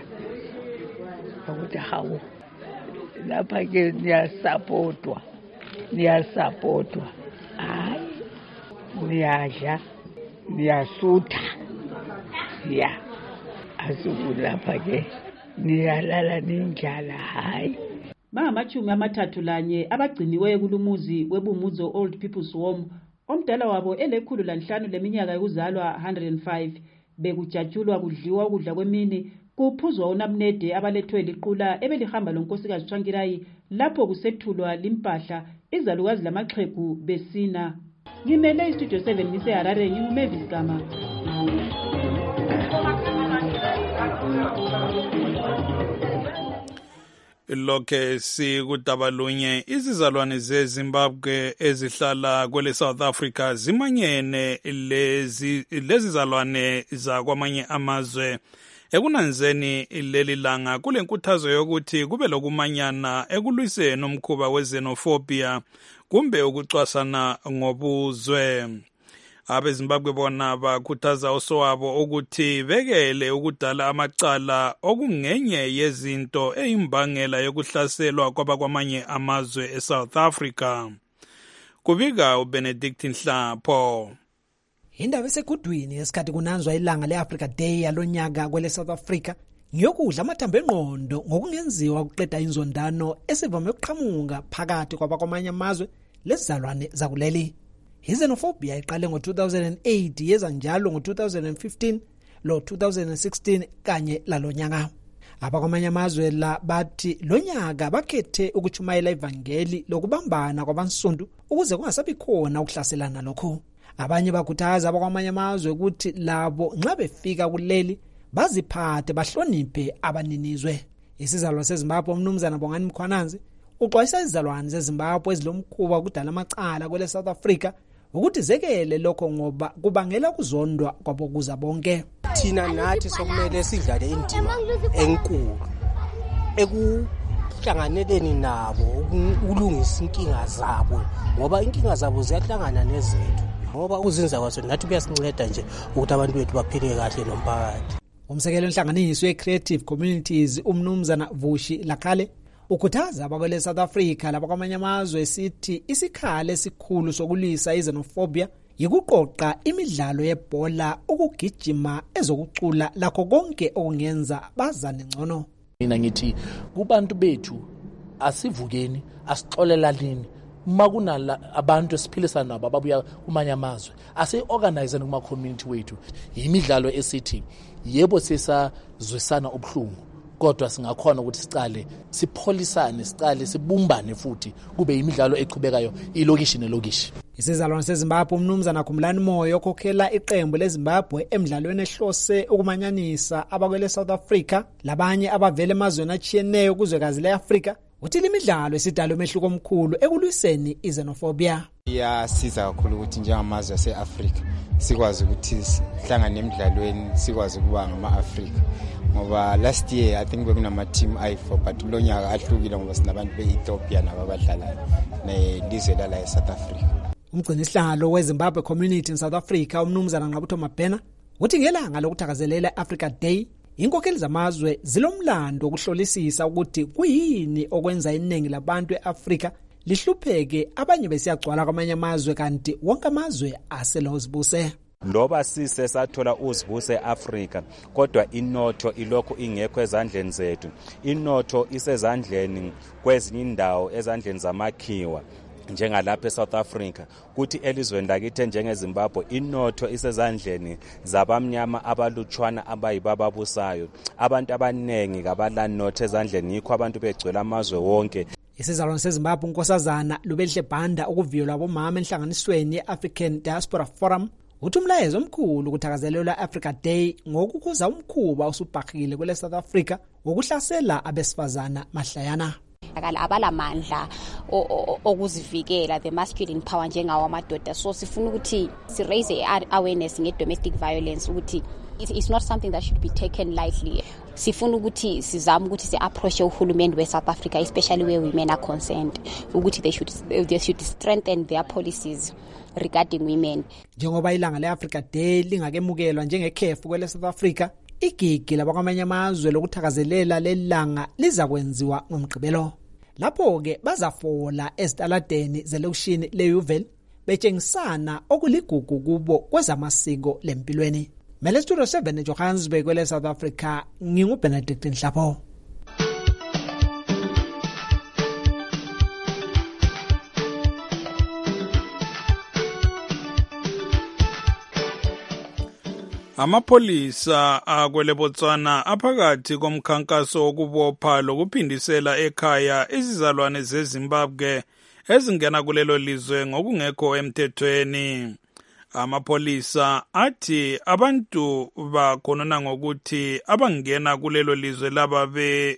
Akuthi hawo. Lapha ke niyasupportwa. Niyasupportwa. Hayi. Niyadla. Niyasutha. Ya. Asikulapha ke. Niyalala nindlala hayi. Bangamachumi amathathu lanye abagciniweyo kulumuzi weBumudzo Old People's Home omdala wabo elekhulu lanhlanu leminyaka yokuzalwa one hundred five bekujatshulwa kudliwa ukudla kwemini kuphuzwa unamnede abalethwe liqula ebelihamba lonkosikazi Tsvangirai lapho kusethulwa limpahla izalukazi lamaxhegu besina. ngimele istudio seven ngiseharare ngingumavis gama. lokhe sikutabalunye izizalwane zeZimbabwe ezihlala kwele South Africa zimanyene lezi lezizalwane zakwamanye amazwe ekunanzeni leli langa kulenkuthazo yokuthi kube lokumanyana ekulwiseni umkhuba wezenophobia kumbe ukucwasana ngobuzwe. AbeZimbabwe bona bakhuthaza osowabo ukuthi bekele ukudala amacala okungenye yezinto eyimbangela yokuhlaselwa kwabakwamanye amazwe eSouth Africa. Kubika uBenedict Nhlapho. Indaba esekudwini esikhathi kunanzwa ilanga leAfrica Day yalonyaka kwele South Africa ngiyokudla amathambo engqondo ngokungenziwa ukuqeda inzondano esivame ukuqhamuka phakathi kwabakwamanye amazwe lezizalwane zakuleli. Xenophobia iqale ngo-two thousand eight yeza njalo ngo-two thousand fifteen lo two thousand sixteen kanye lalonyaka. Abakwamanye amazwe la bathi lonyaka bakhethe ukuchumayela ivangeli lokubambana kwabansundu ukuze kungasabi khona ukuhlaselana lokho. Abanye bakhuthaza abakwamanye amazwe ukuthi labo nxa befika kuleli baziphathe bahloniphe abaninizwe. Isizalwane seZimbabwe umnumzana Bongani Mkhwananzi uxwayisa izizalwane zeZimbabwe ezilomkhuba ukudala amacala kwele South Africa ukuthi zekele lokho ngoba kubangela kuzondwa kwabokuza bonke. Thina nathi sokumele sidlale indima enkulu ekuhlanganeleni nabo ukulungisa inkinga zabo ngoba inkinga zabo ziyahlangana nezethu ngoba uzinza kwaso nathi kuyasinceda nje ukuthi abantu bethu baphile kahle nomphakathi. Umsekelo wenhlanganiso ye-Creative Communities umnumzana Vushi Lakhale ukhuthaza abakwele South Africa labakwamanye amazwe sithi isikhale esikhulu sokulisa izenophobia yikuqoqa imidlalo yebhola ukugijima ezokucula lakho konke okungenza bazane ngcono. Mina ngithi kubantu bethu asivukeni asixolelalini makuna abantu esiphilisana nabo ababuya kumanye amazwe ase-organize kuma community wethu imidlalo esithi yebo sesazwisana obuhlungu kodwa singakhona ukuthi sicale sipholisane sicale sibumbane futhi kube imidlalo eqhubekayo ilokishi nelokishi. Isizalwane seZimbabwe umnumzana Khumlani Moyo okhokhela iqembu leZimbabwe emidlalweni ehlose ukumanyanisa abakwele South Africa labanye abavele emazweni achiyeneyo kuzwekazi leAfrika uthi imidlalo esidalo umehluko omkhulu ekulwiseni izenophobia. Iyasiza kakhulu ukuthi njengamazwe aseAfrika sikwazi ukuthi sihlangane emidlalweni sikwazi ukuba ngama-Afrika ngoba last year I think bekunama team I four but lonyaka ahlukile ngoba sinabantu beEthiopia nababadlala nelizwe la eSouth Africa. Umgcini sihlalo weZimbabwe community in South Africa umnumzana Nqabutho Mabhena uthi ngelanga lokuthakazelela Africa Day inkokheli zamazwe zilomlando ukuhlolisisa ukuthi kuyini okwenza iningi labantu eAfrika lihlupheke abanye besiyagcwala kwamanye amazwe kanti wonke amazwe aselozibuse. Loba sise sathola uzibuse eAfrika kodwa inotho ilokho ingekho ezandleni zethu. Inotho isezandleni kwezinye indawo ezandleni zamakhiwa njengalapha eSouth Africa kuthi elizweni lakithi njengeZimbabwe inotho isezandleni zabamnyama abalutshwana abayibababusayo. Abantu abanengi kabala notho ezandleni yikho abantu begcwele amazwe wonke. Isizalwane seZimbabwe unkosazana Lubehle Bhanda ukuviyelwa bomama enhlanganisweni ye-African Diaspora Forum uthi umlayezo omkhulu ukuthakazelela Africa Day ngokukhuza umkhuba usubhahile kwele South Africa ngokuhlasela abesifazana mahlayana. Abalamandla okuzivikela the masculine power njengawo amadoda so sifuna ukuthi si raise awareness nge domestic violence ukuthi it's not something that should be taken lightly. Sifuna ukuthi sizama ukuthi si approach uhulumeni we South Africa especially where women are concerned ukuthi they should they should strengthen their policies regarding women. Njengoba ilanga leAfrica Day lingakemukelwa njengekhefu kwele South Africa igigi labakwamanye amazwe lokuthakazelela lelanga liza kwenziwa ngomgqibelo. Lapho ke bazafola esitaladeni zelokishini leUville betshengisana okuligugu kubo kwezamasiko lempilweni. Mele Studio seven eJohannesburg kwele South Africa nginguBenedict Nhlapho. Amapolisa akwele Botswana aphakathi komkhankaso wokubopha lokuphindisela ekhaya izizalwane zeZimbabwe ezingena kulelo lizwe ngokungekho emthethweni. Amapolisa athi abantu bakhonona ngokuthi abangena kulelo lizwe laba be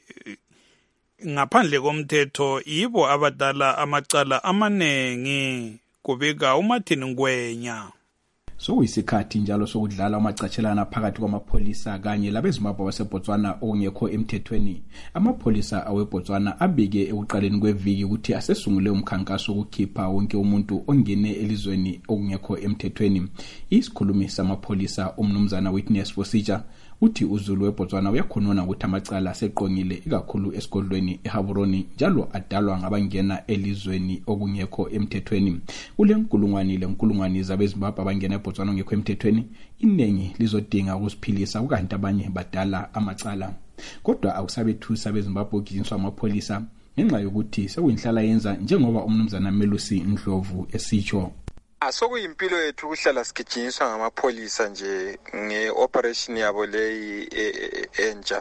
ngaphandle komthetho yibo abadala amacala amanengi, kubika uMartin Ngwenya. Sokuyisikhathi njalo sokudlala amacatshelana phakathi kwamapholisa kanye labezimbabwe baseBotswana okungekho emthethweni. Amapholisa aweBotswana abike ekuqaleni kweviki ukuthi asesungule umkhankaso wokukhipha wonke umuntu ongene elizweni okungekho emthethweni. Isikhulumi samapholisa umnumzana Witness Bosija uthi uZulu weBotswana uyakhonona ukuthi amacala aseqongile ikakhulu esigodlweni eHaburoni njalo adalwa ngabangena elizweni okungekho emthethweni. Kule nkulungwane lenkulungwane zabezimbabwe abangena eBotswana ngekho emthethweni, inengi lizodinga ukusiphilisa ukanti abanye badala amacala. Kodwa akusabethusa bezimbabwe ukugijinyiswa amapholisa ngenxa yokuthi sekuyinhlala yenza njengoba umnumzana Melusi Ndlovu esitsho. Sokuyimpilo yethu ukuhlala sigijinyiswa ngamapholisa nje ngeoperation yabo leyi entsha.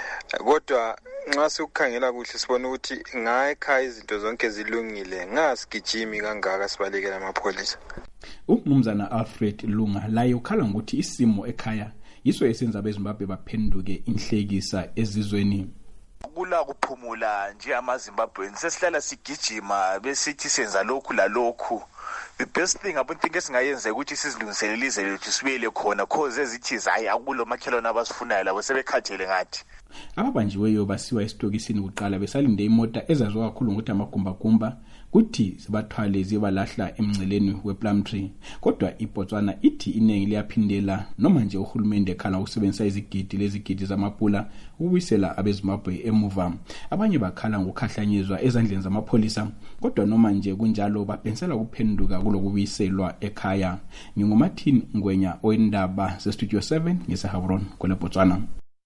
Kodwa nxa sikukhangela kuhle sibona ukuthi ngayikhaya izinto zonke zilungile, ngasigijimi kangaka sibalekela amapholisa. Umnumzana Alfred Lunga laye ukhala ngokuthi isimo ekhaya yiso esenza bezimbabwe baphenduke inhlekisa ezizweni. Kula kuphumula nje amaZimbabweni sesihlala sigijima besithi senza lokhu lalokhu. The best thing abantu think esingayenza ukuthi sizilungiselele izwe lethu sibuyele khona cause ezithi hayi akulo makhelwana abasifunayo labo sebekhathele ngathi. Ababanjiweyo basiwa esitokisini kuqala besalinde imota ezaziwa kakhulu ngokuthi amagumbagumba kuthi sibathwale zibalahla emngceleni wePlumtree. Kodwa iBotswana ithi inengi liyaphindela noma nje uhulumende ekhala ukusebenzisa izigidi lezigidi zamapula ukubuyisela abezimbabwe emuva. Abanye bakhala ngokukhahlanyezwa ezandleni zamapholisa, kodwa noma nje kunjalo bapensela ukuphenduka kulokubuyiselwa ekhaya. NginguMartin Ngwenya oyindaba zeStudio seven ngeseHaburoni kwele Botswana.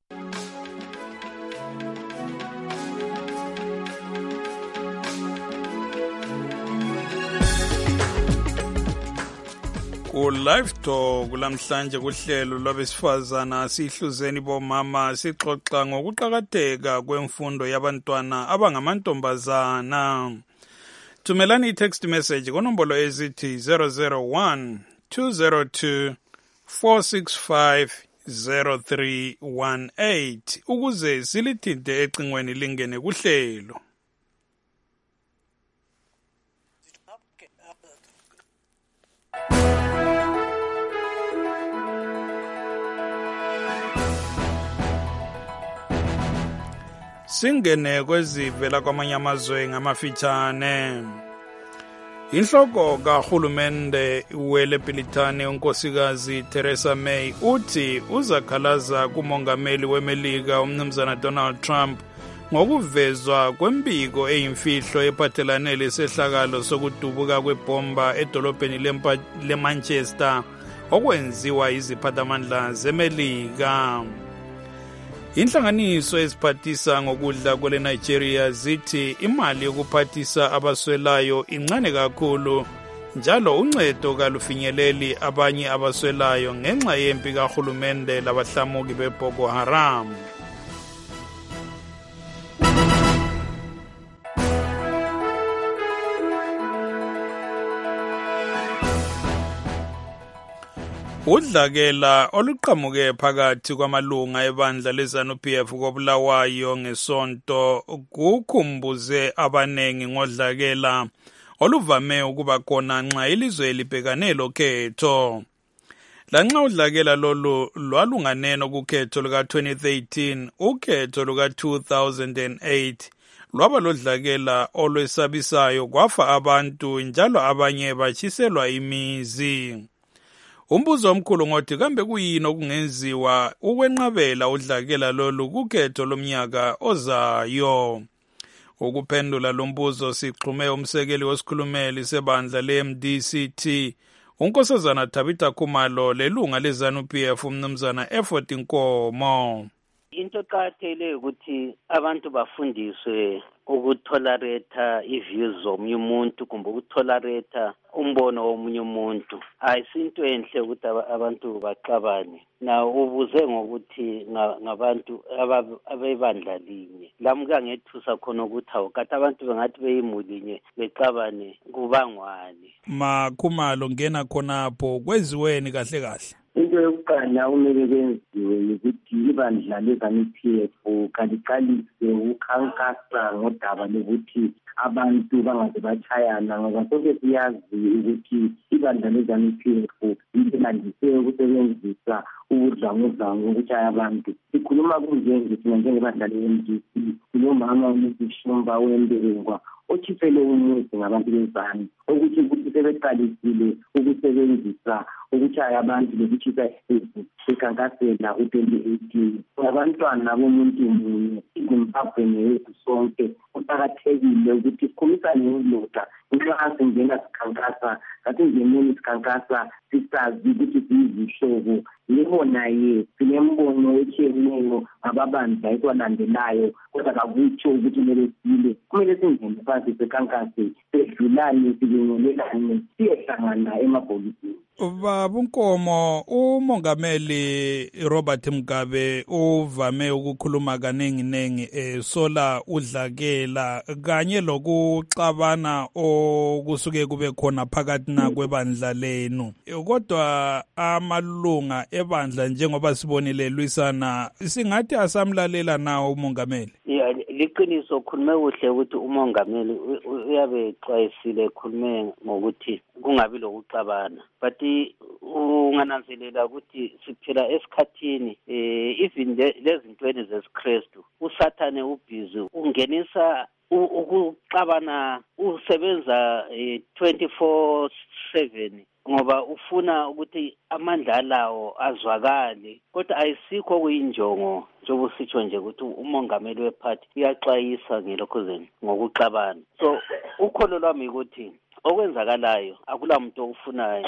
Ku-Live Talk kulamhlanje kuhlelo lwabesifazana sihluzeni bomama sixoxa ngokuqakatheka kwemfundo yabantwana abangamantombazana. Thumelani i-text message konombolo ezithi zero zero one two zero two four six five zero three one eight ukuze silithinte ecingweni lingene kuhlelo. Singene kwezivela kwamanye amazwe ngamafitshane. Inhloko kahulumende weLebhilithani unkosikazi Theresa May uthi uzakhalaza kumongameli weMelika umnumzana Donald Trump ngokuvezwa kwembiko eyimfihlo ephathelane lesehlakalo sokudubuka kwebomba edolobheni leManchester okwenziwa iziphathamandla zeMelika. Inhlanganiso eziphathisa ngokudla kwele Nigeria zithi imali yokuphathisa abaswelayo incane kakhulu njalo uncedo kalufinyeleli abanye abaswelayo ngenxa yempi kahulumende labahlamuki beBoko Haram. Udlakela oluqhamuke phakathi kwamalunga ebandla leZANU-P F koBulawayo ngesonto kukhumbuze abanengi ngodlakela oluvame ukuba khona nxa ilizwe libhekane lokhetho. Lanxa udlakela lolu lwalunganeno kukhetho luka twenty thirteen, ukhetho luka two thousand eight lwaba lodlakela olwesabisayo kwafa abantu njalo abanye batshiselwa imizi. Umbuzo omkhulu ngothi kambe kuyini okungenziwa ukwenqabela udlakela lolu kukhetho lomnyaka ozayo. Ukuphendula lo mbuzo sixhume umsekeli wesikhulumeli sebandla le-M D C T unkosazana Tabitha Khumalo lelunga leZANU-P F umnumzana Effort Nkomo. into eqakathekile ukuthi abantu bafundiswe ukutholerate iviews zomunye umuntu kumbe ukutholerate umbono womunye umuntu. Ayisinto enhle ukuthi abantu baxabane. Na ubuze ngokuthi ngabantu abebandla linye. Lamuka ngethusa khona ukuthi awukati abantu bengathi beyimulinye bexabane kubangwani. Makhumalo ngena khonapho kweziweni kahle kahle. Into yokuqala umele benziwe ukuthi ibandla lezanu-P F kaliqalise ukukhankasa ngodaba lokuthi abantu bangaze bachayana ngoba sonke siyazi ukuthi ibandla lezanu-P F lilandise ukusebenzisa ubudlangudlangu ukuchaya abantu. Sikhuluma kunje thina njengebandla le-M D C sinomama uMsishumba wembengwa okhiphelwe umuzi ngabantu bezanu ukuthi ukuthi sebeqalisile ukusebenzisa ukuchaya abantu lokuchisa isizwe sekhankasela u-twenty eighteen. Abantwana bomuntu munye iZimbabwe neyethu sonke kuqakathekile ukuthi sikhumisane indoda nxa singena sikhankasa kathi ngemini sikhankasa sisazi ukuthi siyizihlobo yibona ye sinembono etshiyeneyo ngababandla ekwalandelayo kodwa kakutsho ukuthi kumele sile kumele singene phansi sekhankase sedlulane sibingelelane siyehlangana emabhokisini. Babunkomo, umongameli Robert Mugabe uvame ukukhuluma kaningi nengi esola udlakela kanye lokuxabana okusuke kube khona phakathi na kwebandla lenu. Kodwa amalunga ebandla njengoba sibonile Lwisana singathi asamlalela nawo umongameli. Yeah, liqiniso khulume kuhle ukuthi umongameli uyabe exwayisile khulume ngokuthi kungabi lokuxabana. But ungananzelela ukuthi siphila esikhathini eh even lezintweni zesikrestu usathane ubhizi ungenisa ukuxabana usebenza twenty-four seven ngoba ufuna ukuthi amandla lawo azwakale kodwa ayisikho kuyinjongo njengoba sitsho nje ukuthi umongameli wephathi uyaxwayisa ngelokhuzeni ngokuxabana. So ukholo lwami ukuthi okwenzakalayo akulamuntu okufunayo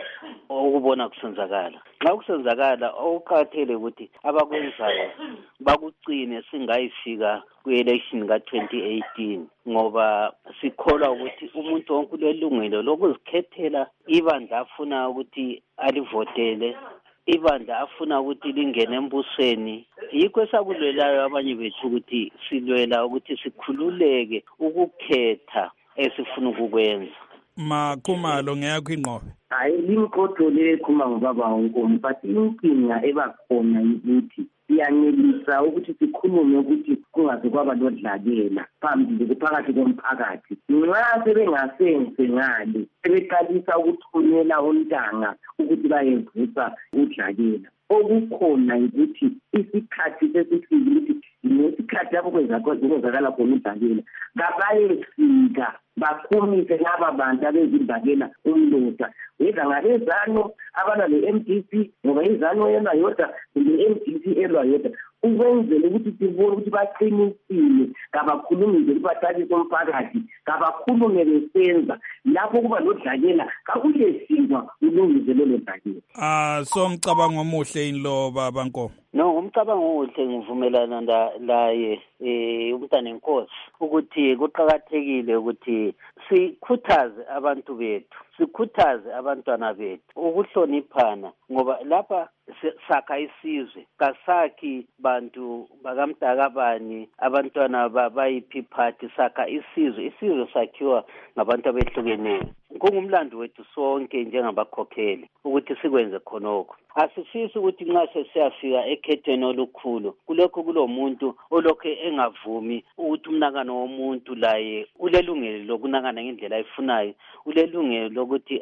ukubona kusenzakala. Xa kusenzakala okuqakathekile ukuthi abakwenzayo bakugcine singayifika ku-election ka-twenty eighteen ngoba sikholwa ukuthi umuntu wonke ulelungelo lokuzikhethela ibandla afuna ukuthi alivotele, ibandla afuna ukuthi lingene embusweni. Yikho esakulwelayo abanye bethu ukuthi silwela ukuthi sikhululeke ukukhetha esifuna ukukwenza. Makhumalo ngeyakho ingqobe. Hayi limqodo lekhuma ngobaba wonke but inkinga ebakhona ukuthi siyanelisa ukuthi sikhulume ukuthi kungaze kwaba lodlakela phambili phakathi komphakathi. Nxa sebengasenze ngale sebeqalisa ukuthunyela untanga ukuthi bayevusa udlakela. Okukhona ukuthi isikhathi sesifikile ukuthi nesikhathi lapho kwenzakala khona udlakela kabayefika bakhumise laba bantu abezindakela umlota weza ngabezano abana le-M D C ngoba izano yena yodwa le-M D C elwa yodwa ukwenzela ukuthi sibone ukuthi baqinisile kabakhulumi nje bathathe umphakathi kabakhulume besenza lapho kuba lodlakela kakuyefika ulungise lelo dlakela. Ah so mcabango omuhle inlo baba Nkomo. No, umcabango omuhle ngivumelana laye eh umntana enkosi ukuthi kuqhakathekile ukuthi sikhuthaze abantu bethu, sikhuthaze abantwana bethu ukuhloniphana ngoba lapha sakha isizwe kasakhi bantu bakamdakabani abantwana babayiphi party sakha isizwe isizwe sakhiwa ngabantu abehlukeneyo. Kungumlando wethu sonke njengabakhokheli ukuthi sikwenze khonokho. Asifisi ukuthi nxa sesiyafika ekhethweni olukhulu kulokho kulomuntu olokho engavumi ukuthi umnakano womuntu laye ulelungelo lokunakana ngendlela ayifunayo, ulelungelo lokuthi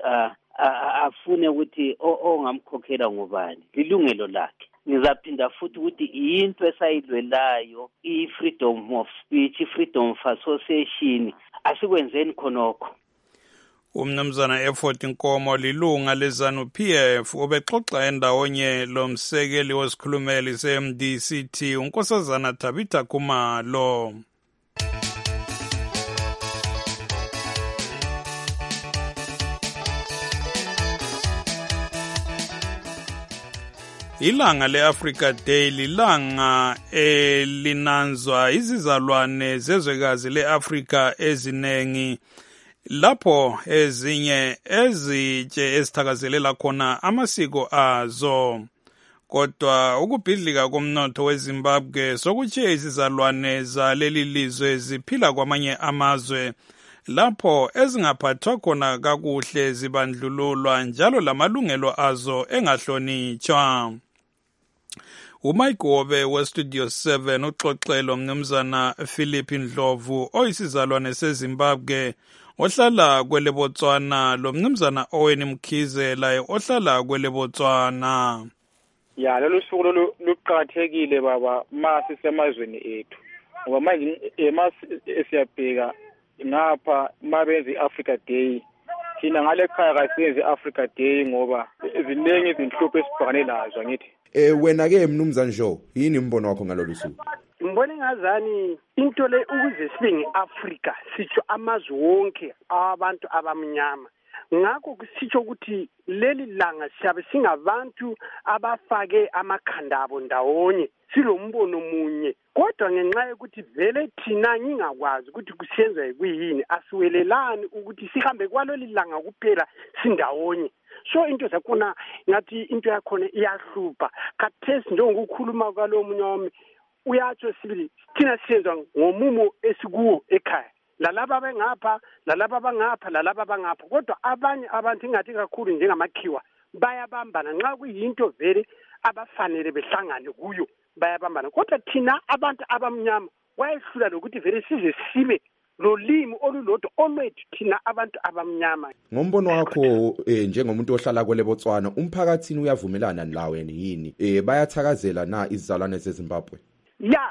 afune ukuthi ongamkhokhela ngubani, lilungelo lakhe. Ngizaphinda futhi ukuthi into esayidlelayo i-freedom of speech, i-freedom of association, asikwenzeni khonokho. Umnumzana Effort Nkomo lilunga lezanu-P F ubexoxa endawonye lomsekeli wesikhulumeli se-M D C T unkosazana Tabitha Khumalo. Ilanga le-Africa Day lilanga elinanzwa izizalwane zezwekazi le-Afrika ezinengi lapho ezinye ezitshe ezithakazelela khona amasiko azo. Kodwa ukubhidlika komnotho weZimbabwe sokutshiye izizalwane zaleli lizwe ziphila kwamanye amazwe lapho ezingaphathwa khona kakuhle zibandlululwa njalo lamalungelo azo engahlonitshwa. uMike Wobe weStudio seven uxoxelo mnumzana Philip Ndlovu oyisizalwane seZimbabwe ohlala kwele Botswana lo mnumzana Owen Mkhize laye ohlala kwele Botswana. Ya lolu suku luqhakathekile baba masi semazweni ethu ngoba manje emasi esiyabheka ngapha mabenzi iAfrica Day thina ngale khaya kasiyenzi iAfrica Day ngoba ziningi izinhlupho esibhekane nazo ngithi. Eh wena ke mnumzana Joe yini imbono wakho ngalolu suku? Ngibona ngazani into le ukuze sibe ngeAfrica sitsho amazwe wonke abantu abamnyama ngakho kusitsho ukuthi leli langa siyabe singabantu abafake amakhanda abo ndawonye silombono munye kodwa ngenxa yokuthi vele thina ngingakwazi ukuthi kusenza kuyini asiwelelani ukuthi sihambe kwaleli langa kuphela sindawonye. So into zakhona ngathi into yakhona iyahlupha kathesi njengokukhuluma kwalo munye wami uyatsho sibili thina siyenza ngomumo esikuwo ekhaya lalaba bengapha lalaba bangapha lalaba bangapha kodwa abanye abantu ingathi kakhulu njengamakhiwa bayabambana nxa kuyinto vele abafanele behlangane kuyo bayabambana kodwa thina abantu abamnyama wayehlula lokuthi vele size sibe lolimi olulodwa olwethu thina abantu abamnyama. Ngombono wakho eh njengomuntu ohlala kwele Botswana umphakathini uyavumelana nawe yini eh bayathakazela na izizalwane zeZimbabwe? Ya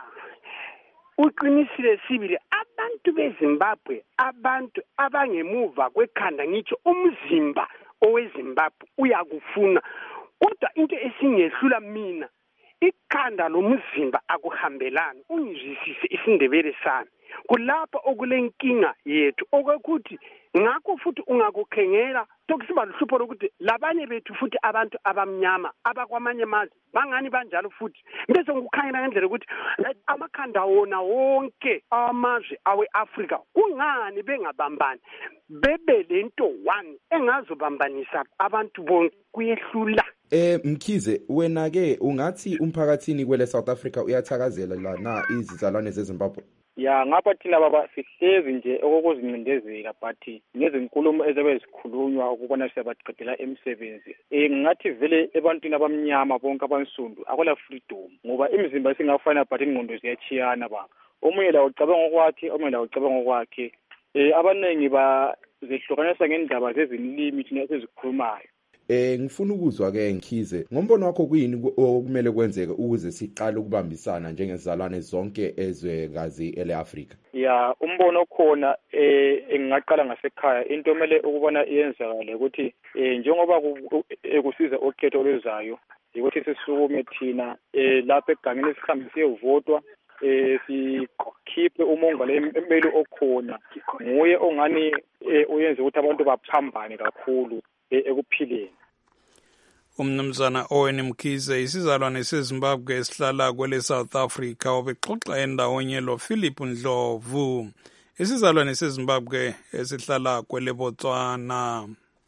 uqinisile sibili abantu beZimbabwe abantu abangemuva kwekhanda ngitsho umzimba oweZimbabwe uyakufuna kodwa into esingehlula mina ikhanda lomzimba akuhambelani ungizwisise isindebele sami kulapha okulenkinga yethu okwekuthi ngakho futhi ungakukhengela tokusiba luhlupho lokuthi labanye bethu futhi abantu abamnyama abakwamanye amazwe bangani banjalo futhi bese ngikukhangela ngendlela ukuthi amakhanda wona wonke amazwe aweAfrica kungani bengabambani bebe lento one engazobambanisa abantu bonke kuyehlula. Eh Mkhize wena ke ungathi umphakathini kwele South Africa uyathakazela la na izizalwane zeZimbabwe? Ya ngapha thina baba sihlezi nje okukuzincindezela but ngezinkulumo ezabe zikhulunywa ukubona siyabaqedela emsebenzi eh ngathi vele ebantwini abamnyama bonke abansundu akola freedom ngoba imizimba singafana but ingqondo ziyachiyana ba omunye la ucabanga okwathi omunye la ucabanga okwakhe eh abanengi ba zihlukanisa ngendaba zezinlimi thina esizikhulumayo. Eh ngifuna ukuzwa ke Nkhize ngombono wakho kuyini okumele kwenzeke ukuze siqale ukubambisana njengezizalwane zonke ezwekazi eleAfrica? Ya umbono khona eh engaqala ngasekhaya into emele ukubona iyenzakale ukuthi eh njengoba ekusiza okhetho olwezayo ukuthi sisukume thina eh lapha egangeni sihambe siyevotwa eh sikhiphe umongameli emeli okhona nguye ongani uyenza ukuthi abantu baphambane kakhulu ekuphileni. Umnumzana Owen Mkhize isizalwane seZimbabwe esihlala kwele South Africa obexoxa endawonye lo Philip Ndlovu isizalwane seZimbabwe esihlala kwele Botswana.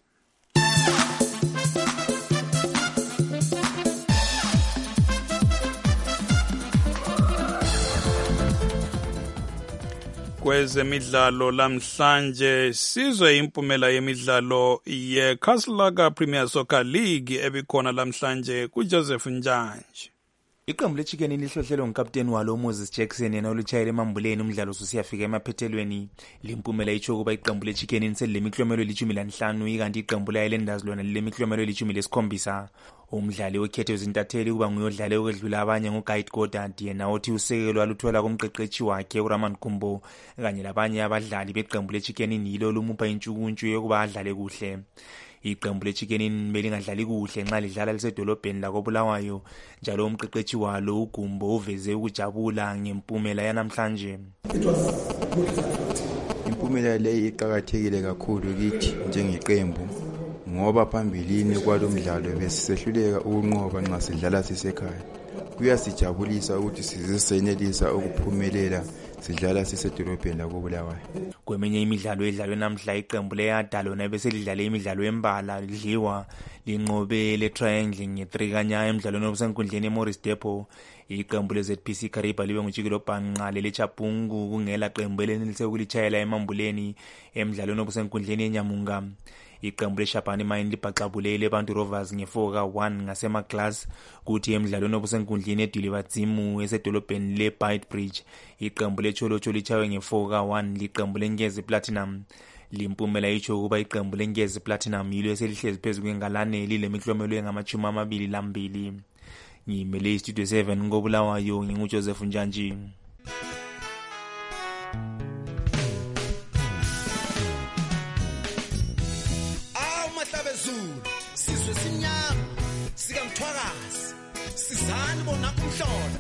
Kwezemidlalo lamhlanje sizwe impumela yemidlalo yeCastlelaga Premier Soccer League ebikhona lamhlanje kuJoseph Njanje. Iqembu leChicken lihlohlelwe ngukapteni walo Moses Jackson yena olutshayela emambuleni umdlalo usiyafika emaphethelweni. Limpumela itsho ukuba iqembu leChicken selilemiklomelo elishumi lanhlanu ikanti iqembu layeLenders lona lilemiklomelo elishumi lesikhombisa. Umdlali wekhetho izintatheli kuba nguyodlale okwedlula abanye nguGuide Goddard yena othi usekelo aluthola kumqeqeshi wakhe uRaman Kumbo kanye labanye abadlali beqembu leChicken yilo lumupha intshukuntshu yokuba adlale kuhle. Iqembu leChicken belingadlali kuhle nxa lidlala lisedolobheni lakoBulawayo njalo umqeqeshi walo uGumbo uveze ukujabula ngempumela yanamhlanje. Impumela le iqhakathekile kakhulu kithi njengeqembu ngoba phambilini kwalomdlalo besisehluleka ukunqoba nxa sidlala sisekhaya. Kuyasijabulisa ukuthi size senelisa ukuphumelela sidlala sisedolobheni lakoBulawayo. Kweminye imidlalo edlalwe namhla iqembu leYada lona beselidlale imidlalo embala lidliwa linqobe le triangle nge-three kanya emidlalweni obusenkundleni eMorris Depot. Iqembu le-Z P C Kariba libe nguJikelo Bhanqa leleChapungu kungela qembu elenelise ukulitshayela emambuleni emidlalweni obusenkundleni eNyamunga. Iqembu leShabani Mine libhaxabulele abantu Rovers nge-four ka one ngasemaglass kuthi emidlalweni obusenkundleni eDiliva Dzimu esedolobheni leBeitbridge iqembu leCholocho lichawe nge-four ka one liqembu leNkezi Platinum. Limpumela itsho ukuba iqembu leNkezi Platinum yilo eselihlezi phezu kwengalane lilemiklomelo engamachumi amabili lambili. Ngimele iStudio seven ngoBulawayo nginguJoseph Njanji. Sizwe sinyama sikamthwakazi sizani bona kumhlola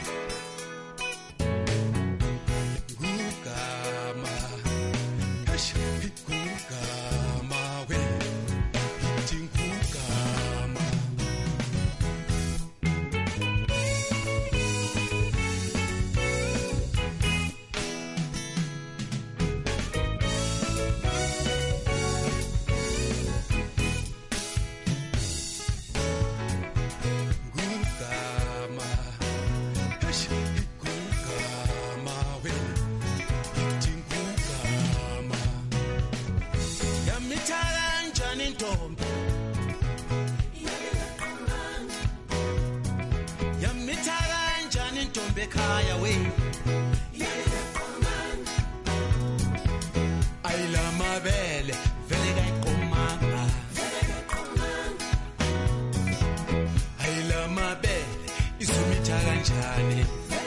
ngugama hash ngugama we ngugama Kaya we ayila mabele vele kayiqomanga ayila mabele izomitha kanjani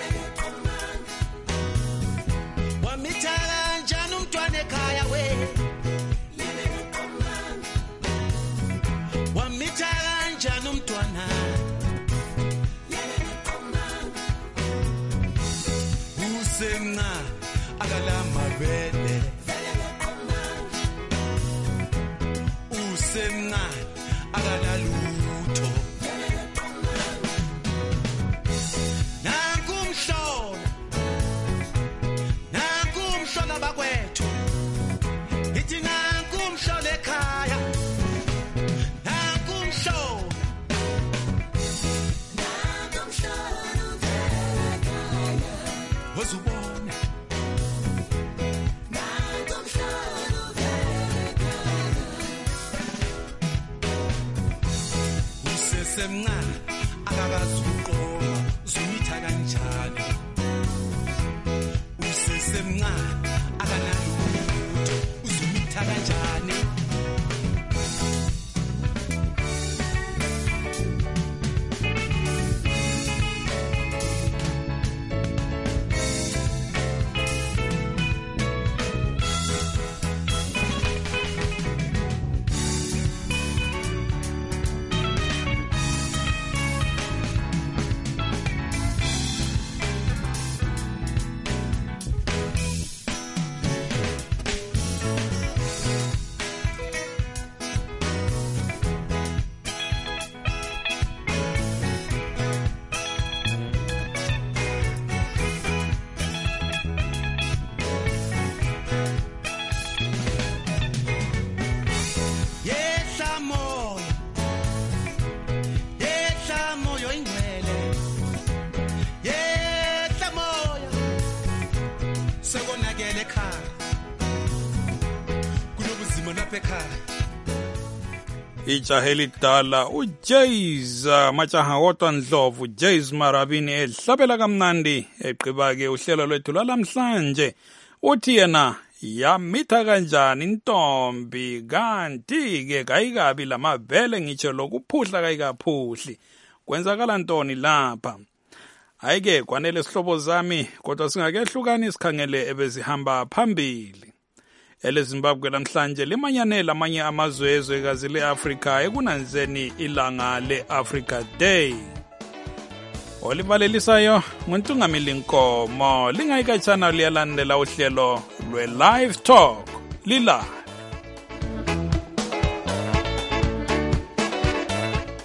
wamitha kanjani umntwana ekhaya we wamitha kanjani umntwana semna akala mabele usemna akala lutho nakumhlola nakumhlola bakwethu ithi nakumhlola ekhaya nakumhlola wazubona usesemncane akakazuqoma uzomitha kanjani usesemncane akanalutho uzomitha kanjani ijaha elidala uJays majaha wodwa Ndlovu Jays Marabini ehlabela kamnandi eqhiba-ke uhlelo lwethu lwalamhlanje uthi yena yamitha kanjani intombi kanti-ke kayikabi lamavele ngitsho lokuphuhla kayikaphuhli kwenzakala ntoni lapha hayi-ke kwanele sihlobo zami kodwa singakehlukani sikhangele ebezihamba phambili eleZimbabwe namhlanje limanyanele amanye amazwe ezwekazi le-Afrika ekunanzeni ilanga le-Africa Day. Olivalelisayo nguntungamili Nkomo lingayikatshana liyalandela uhlelo lwe-Live Talk lila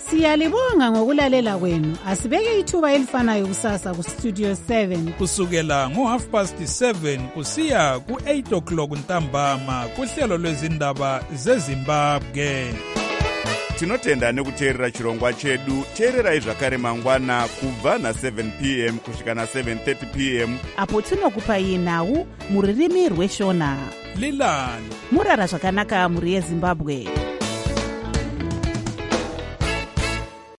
Siyalibonga ngokulalela kwenu. Asibeke ithuba elifanayo kusasa ku Studio seven kusukela ngo half past seven kusiya ku eight o'clock ntambama kuhlelo lwezindaba zeZimbabwe. Tinotenda nekuteerera chirongwa chedu. Teererai zvakare mangwana kubva na seven p m kusvika na seven thirty p m apo tinokupai nhau muririmi rweshona. Lilani murara zvakanaka muri yeZimbabwe.